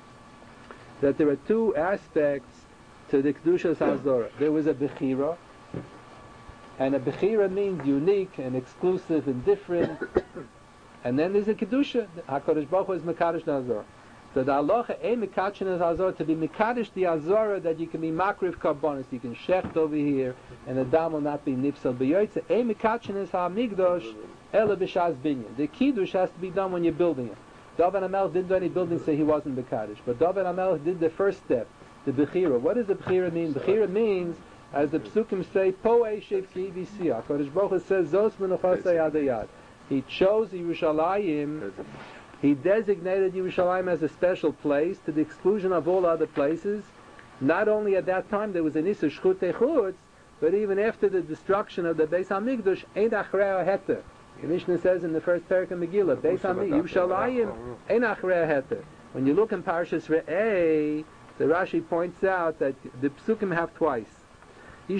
That there are two aspects to the Kedushas HaZorah. There was a Bechira, and a Bechira means unique and exclusive and different, and then there's a Kedusha. HaKadosh Baruch Hu is Mekadosh the Azorah. So the halacha, a Mekatchen is Azorah, to be Mekadosh the Azorah, that you can be Makriv Karbonis, you can shecht over here, and the dam will not be Nipsal B'Yoytze. A Mekatchen is HaMikdosh, Ele B'Shaz Binyan. The Kiddush has to be done when you're building it. David HaMelech didn't do any building, so he wasn't Mekadosh. But David HaMelech did the first step, the Bechira. What does the Bechira mean? Bechira means, as the Psukim say, Po'ei Shev Ki B'Siyah. HaKadosh Baruch Hu says, Zos Menuchasei Adayad. He chose Yerushalayim, he designated Yerushalayim as a special place to the exclusion of all other places. Not only at that time there was an Issa Shchutei Chutz, but even after the destruction of the Beis HaMikdash, Ein Achrei Heter. The Mishnah says in the first parak of Megillah, Beis HaMikdash, Yerushalayim, Ein Achrei Heter. When you look in Parashas Re'eh, the Rashi points out that the Psukim have twice. You're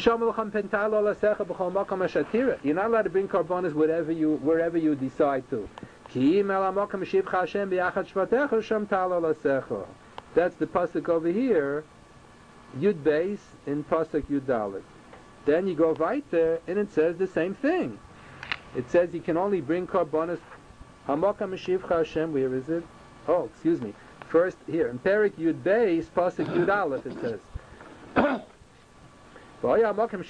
not allowed to bring karbonis wherever you wherever you decide to. That's the pasuk over here, Yud Beis in pasuk Yud Dalet. Then you go right there, and it says the same thing. It says you can only bring karbonis. Hamakam Meshivcha Hashem. Where is it? Oh, excuse me. first here in Perik Yud Beis Pasuk Yud Aleph it says. The Makam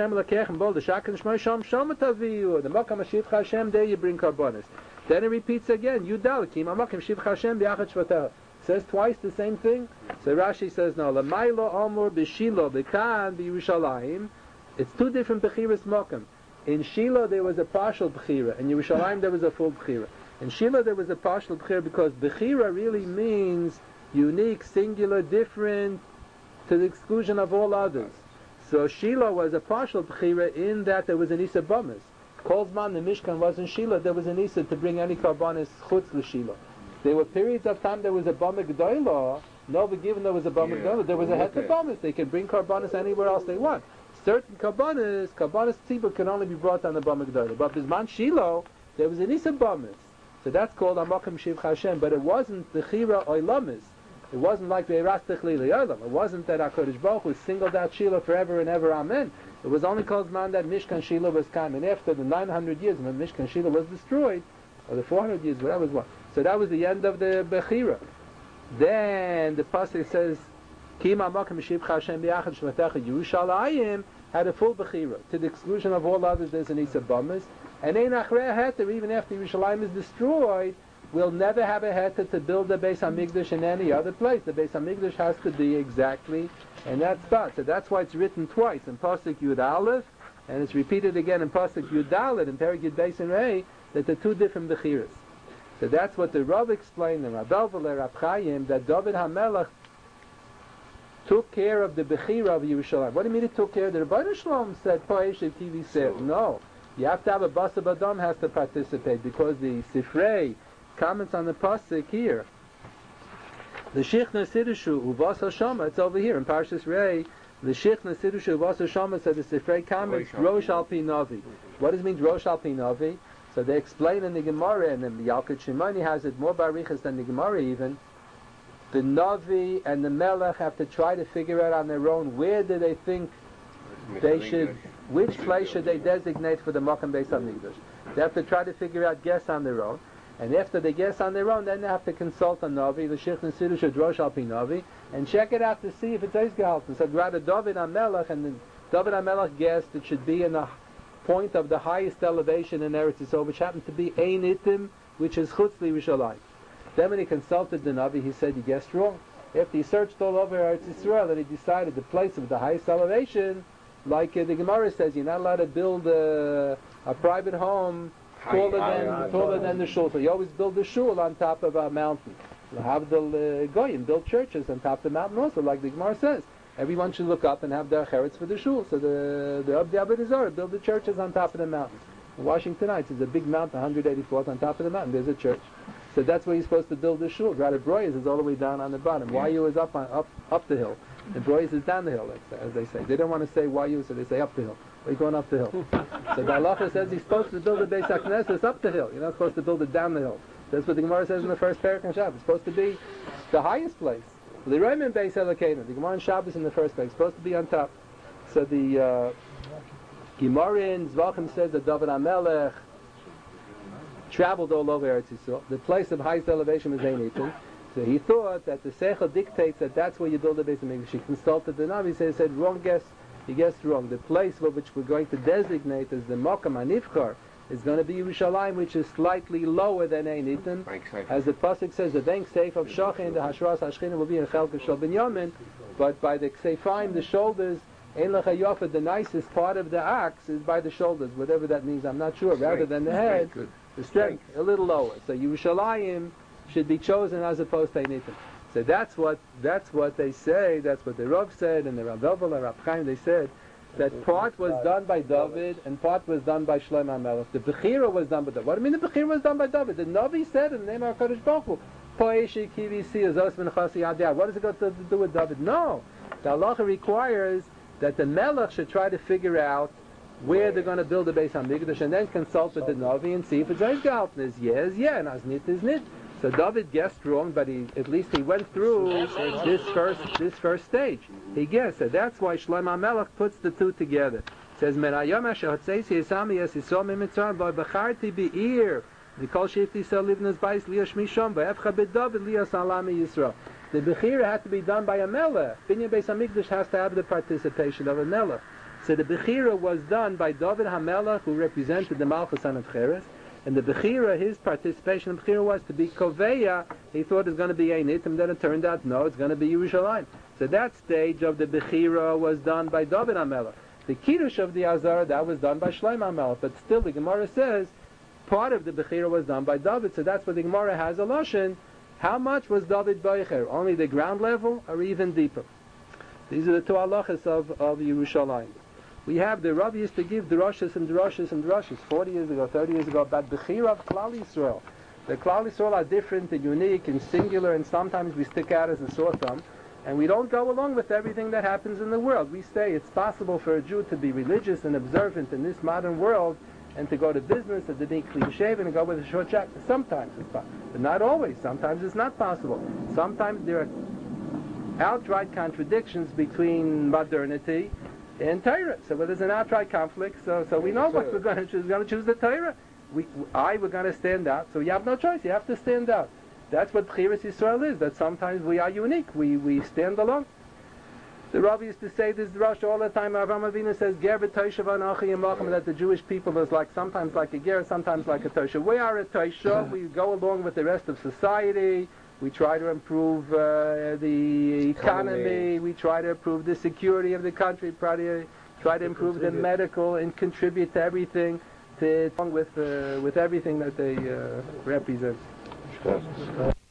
Shivcha Hashem, there you bring karbonis. Then it repeats again, Yudal, Kima Makam Shivcha Hashem Biachat Shvatecha. Says twice the same thing. So Rashi says no, Lamailo Amor B'Shilo B'Kan B'Yerushalayim. It's two different Bechiras Makam. In Shiloh there was a partial Bechira, in Yerushalayim there was a full Bechira. In Shiloh there was a partial Bechira because Bechira really means unique, singular, different, to the exclusion of all others. So Shiloh was a partial Bechira in that there was an Isa Bamas. Kolzman, the Mishkan was in Shiloh, there was an Isa to bring any Karbanis Chutz l'Shiloh. There were periods of time there was a Bama G'dolah, no, but given there was a Bama yeah. G'dolah, there was a Het Bamas. They can bring Karbanis anywhere else they want. Certain Karbanis, Karbanis Tzibur can only be brought on the Bama G'dolah. But Bisman Shiloh, there was an Isa Bamas. So that's called Amakim Shiv Hashem, but it wasn't the Chira Oilamis. It wasn't like the Erastich Li Olam. It wasn't that HaKadosh Baruch Hu singled out Shiloh forever and ever, Amen. It was only called man that Mishkan Shiloh was coming. After the nine hundred years when Mishkan Shiloh was destroyed, or the four hundred years, whatever it was. So that was the end of the Bechira. Then the pasuk says, Kima Makam Shivcha Hashem Biachad Shvatecha Yerushalayim had a full Bechira. To the exclusion of all others, there's an Isa Bamas. And Ein Achrei Heter, even after Yerushalayim is destroyed, we'll never have a heter to build the Beis Hamikdash in any other place. The Beis Hamikdash has to be exactly in that spot. So that's why it's written twice in Pasuk Yud Aleph, and it's repeated again in Pasuk Yud Dalet in Perek Yud Beis and Rei, that they're two different Bechiras. So that's what the Rav explained in Rabel V'le Rab Chaim, that David HaMelech took care of the Bechira of Yerushalayim. What do you mean he took care? The Rebbeinu Shalom said, Po'eshev Kivi said, no. You have to have a Basar Badam has to participate, because the Sifrei comments on the pasuk here. The Shechna Sidushu Uvas Hashama, it's over here in Parshas Rei. The Shechna Sidushu Uvas Hashama said the Sifrei comments Rosh Al Pi Navi. What does it mean Rosh Al Pi Navi? So they explain in the Gemara, and then the Yalkut Shimoni has it more barichas than the Gemara even. The Navi and the Melech have to try to figure out on their own where do they think they should, which place should they designate for the Makam Beis Hamikdash. They have to try to figure out guess on their own. And after they guess on their own, then they have to consult a Navi, the Shech Nesidu should Rosh Al Pi Navi, and check it out to see if it's Eizgehalten. So rather David HaMelech, and then David HaMelech guessed it should be in the point of the highest elevation in Eretz Yisrael, which happened to be Ein Itim, which is Chutz L'Yerushalayim. Then when he consulted the Navi, he said, you guessed wrong. After he searched all over Eretz Yisrael, and he decided the place of the highest elevation, like uh, the Gemara says, you're not allowed to build a, a private home taller than taller than the shul. So you always build a shul on top of a mountain. L'havdil goyim build churches on top of the mountain also, like the Gemara says. Everyone should look up and have their cheretz for the shul. So the the Abdi Avodah Zarah build the churches on top of the mountain. In Washington Heights, there's a big mountain, one hundred eighty-fourth on top of the mountain. There's a church. So that's where you're supposed to build the shul. Rather, Broyes is all the way down on the bottom. Why you is up on up up the hill, and Broyes is down the hill, as they say. They don't want to say why you, so they say up the hill. Why are you going up the hill? So the halacha says you're supposed to build the Beis HaKnesses up the hill. You're not supposed to build it down the hill. That's what the Gemara says in the first parak on Shabbos. It's supposed to be the highest place. The Roman Beis Elokeinu, the Gemara on Shabbos in the first place, supposed to be on top. So the uh, Gemara in Zvachim says that David HaMelech traveled all over Eretz Yisrael. The place of highest elevation was Ein Itim. So he thought that the Seichel dictates that that's where you build the Beis HaMikdash. He consulted the Navi, so he said, wrong guess. He guessed wrong. The place for which we're going to designate as the Makam HaNivchar is going to be Yerushalayim, which is slightly lower than Ein Itim. As the pasuk says, the bank safe of Shachin, the Hashras Hashchina will be in Chelka Shel Binyamin, but by the Kseifaim, the shoulders, Ein Lecha Yofa, the nicest part of the axe is by the shoulders, whatever that means, I'm not sure, rather than the head, the strength, a little lower. So Yerushalayim should be chosen as opposed to Ein Itim. So that's what that's what they say. That's what the Rav said, and the Rav Elvel and Rav Chaim, they said that part was done by David and part was done by Shlomo HaMelech. The Bechira was done by David. What do you mean the Bechira was done by David? The Navi said in the name of HaKadosh Baruch Hu, Po'eshi Kivisi Azos Ben Chasi Adiyah. What does it got to do with David? No. The halacha requires that the Melech should try to figure out where they're going to build the Beis HaMikdash and then consult with the Navi and see if it's Eizgehalten. Is yes, yeah, and as nit is nit. So David guessed wrong, but he at least he went through this first this first stage. He guessed. So that's why Shlomo HaMelech puts the two together. It says, "Menayom asher hatzeisi esami es Yisrael miMitzrayim v'bacharti be'ir The Kol Shifti Yisrael Livnas Bais Liyash Misham V'Efcha B'David Liyas Alami Yisrael. The Bechira had to be done by a Melech. Binyan Beis Hamikdash has to have the participation of a Melech. So the Bechira was done by David HaMelech, who represented the Malchus HaNevcheres, and the Bechira, his participation in Bechira was to be Koveya. He thought it was going to be Einit, and then it turned out, no, it's going to be Yerushalayim. So that stage of the Bechira was done by David HaMelech. The Kiddush of the Azara, that was done by Shlomo HaMelech. But still, the Gemara says, part of the Bechira was done by David, so that's what the Gemara has a Lashon. How much was David Beicher? Only the ground level, or even deeper? These are the two halachas of, of Yerushalayim. We have the Rav used to give drashas and drashas and drashas forty years ago, thirty years ago about Bechira of Klal Yisrael. The Klal Yisrael are different and unique and singular, and sometimes we stick out as a sore thumb, and we don't go along with everything that happens in the world. We say it's possible for a Jew to be religious and observant in this modern world, and to go to business and to be clean shaven and go with a short jacket. Sometimes it's possible, but not always. Sometimes it's not possible. Sometimes there are outright contradictions between modernity and Torah. So well, there's an outright conflict. So so we know what we're going to choose. We're going to choose the Torah. We, I, we're going to stand out. So you have no choice. You have to stand out. That's what Bchiras Yisrael is. That sometimes we are unique. We we stand alone. The Rav used to say this drush all the time. Avraham Avinu says, "Ger v'toishav anachi yamachem," that the Jewish people is like sometimes like a ger, sometimes like a toshav. We are a toshav. We go along with the rest of society. We try to improve uh, the economy. We try to improve the security of the country. Try to try to improve the medical and contribute to everything, to along with uh, with everything that they uh, represent.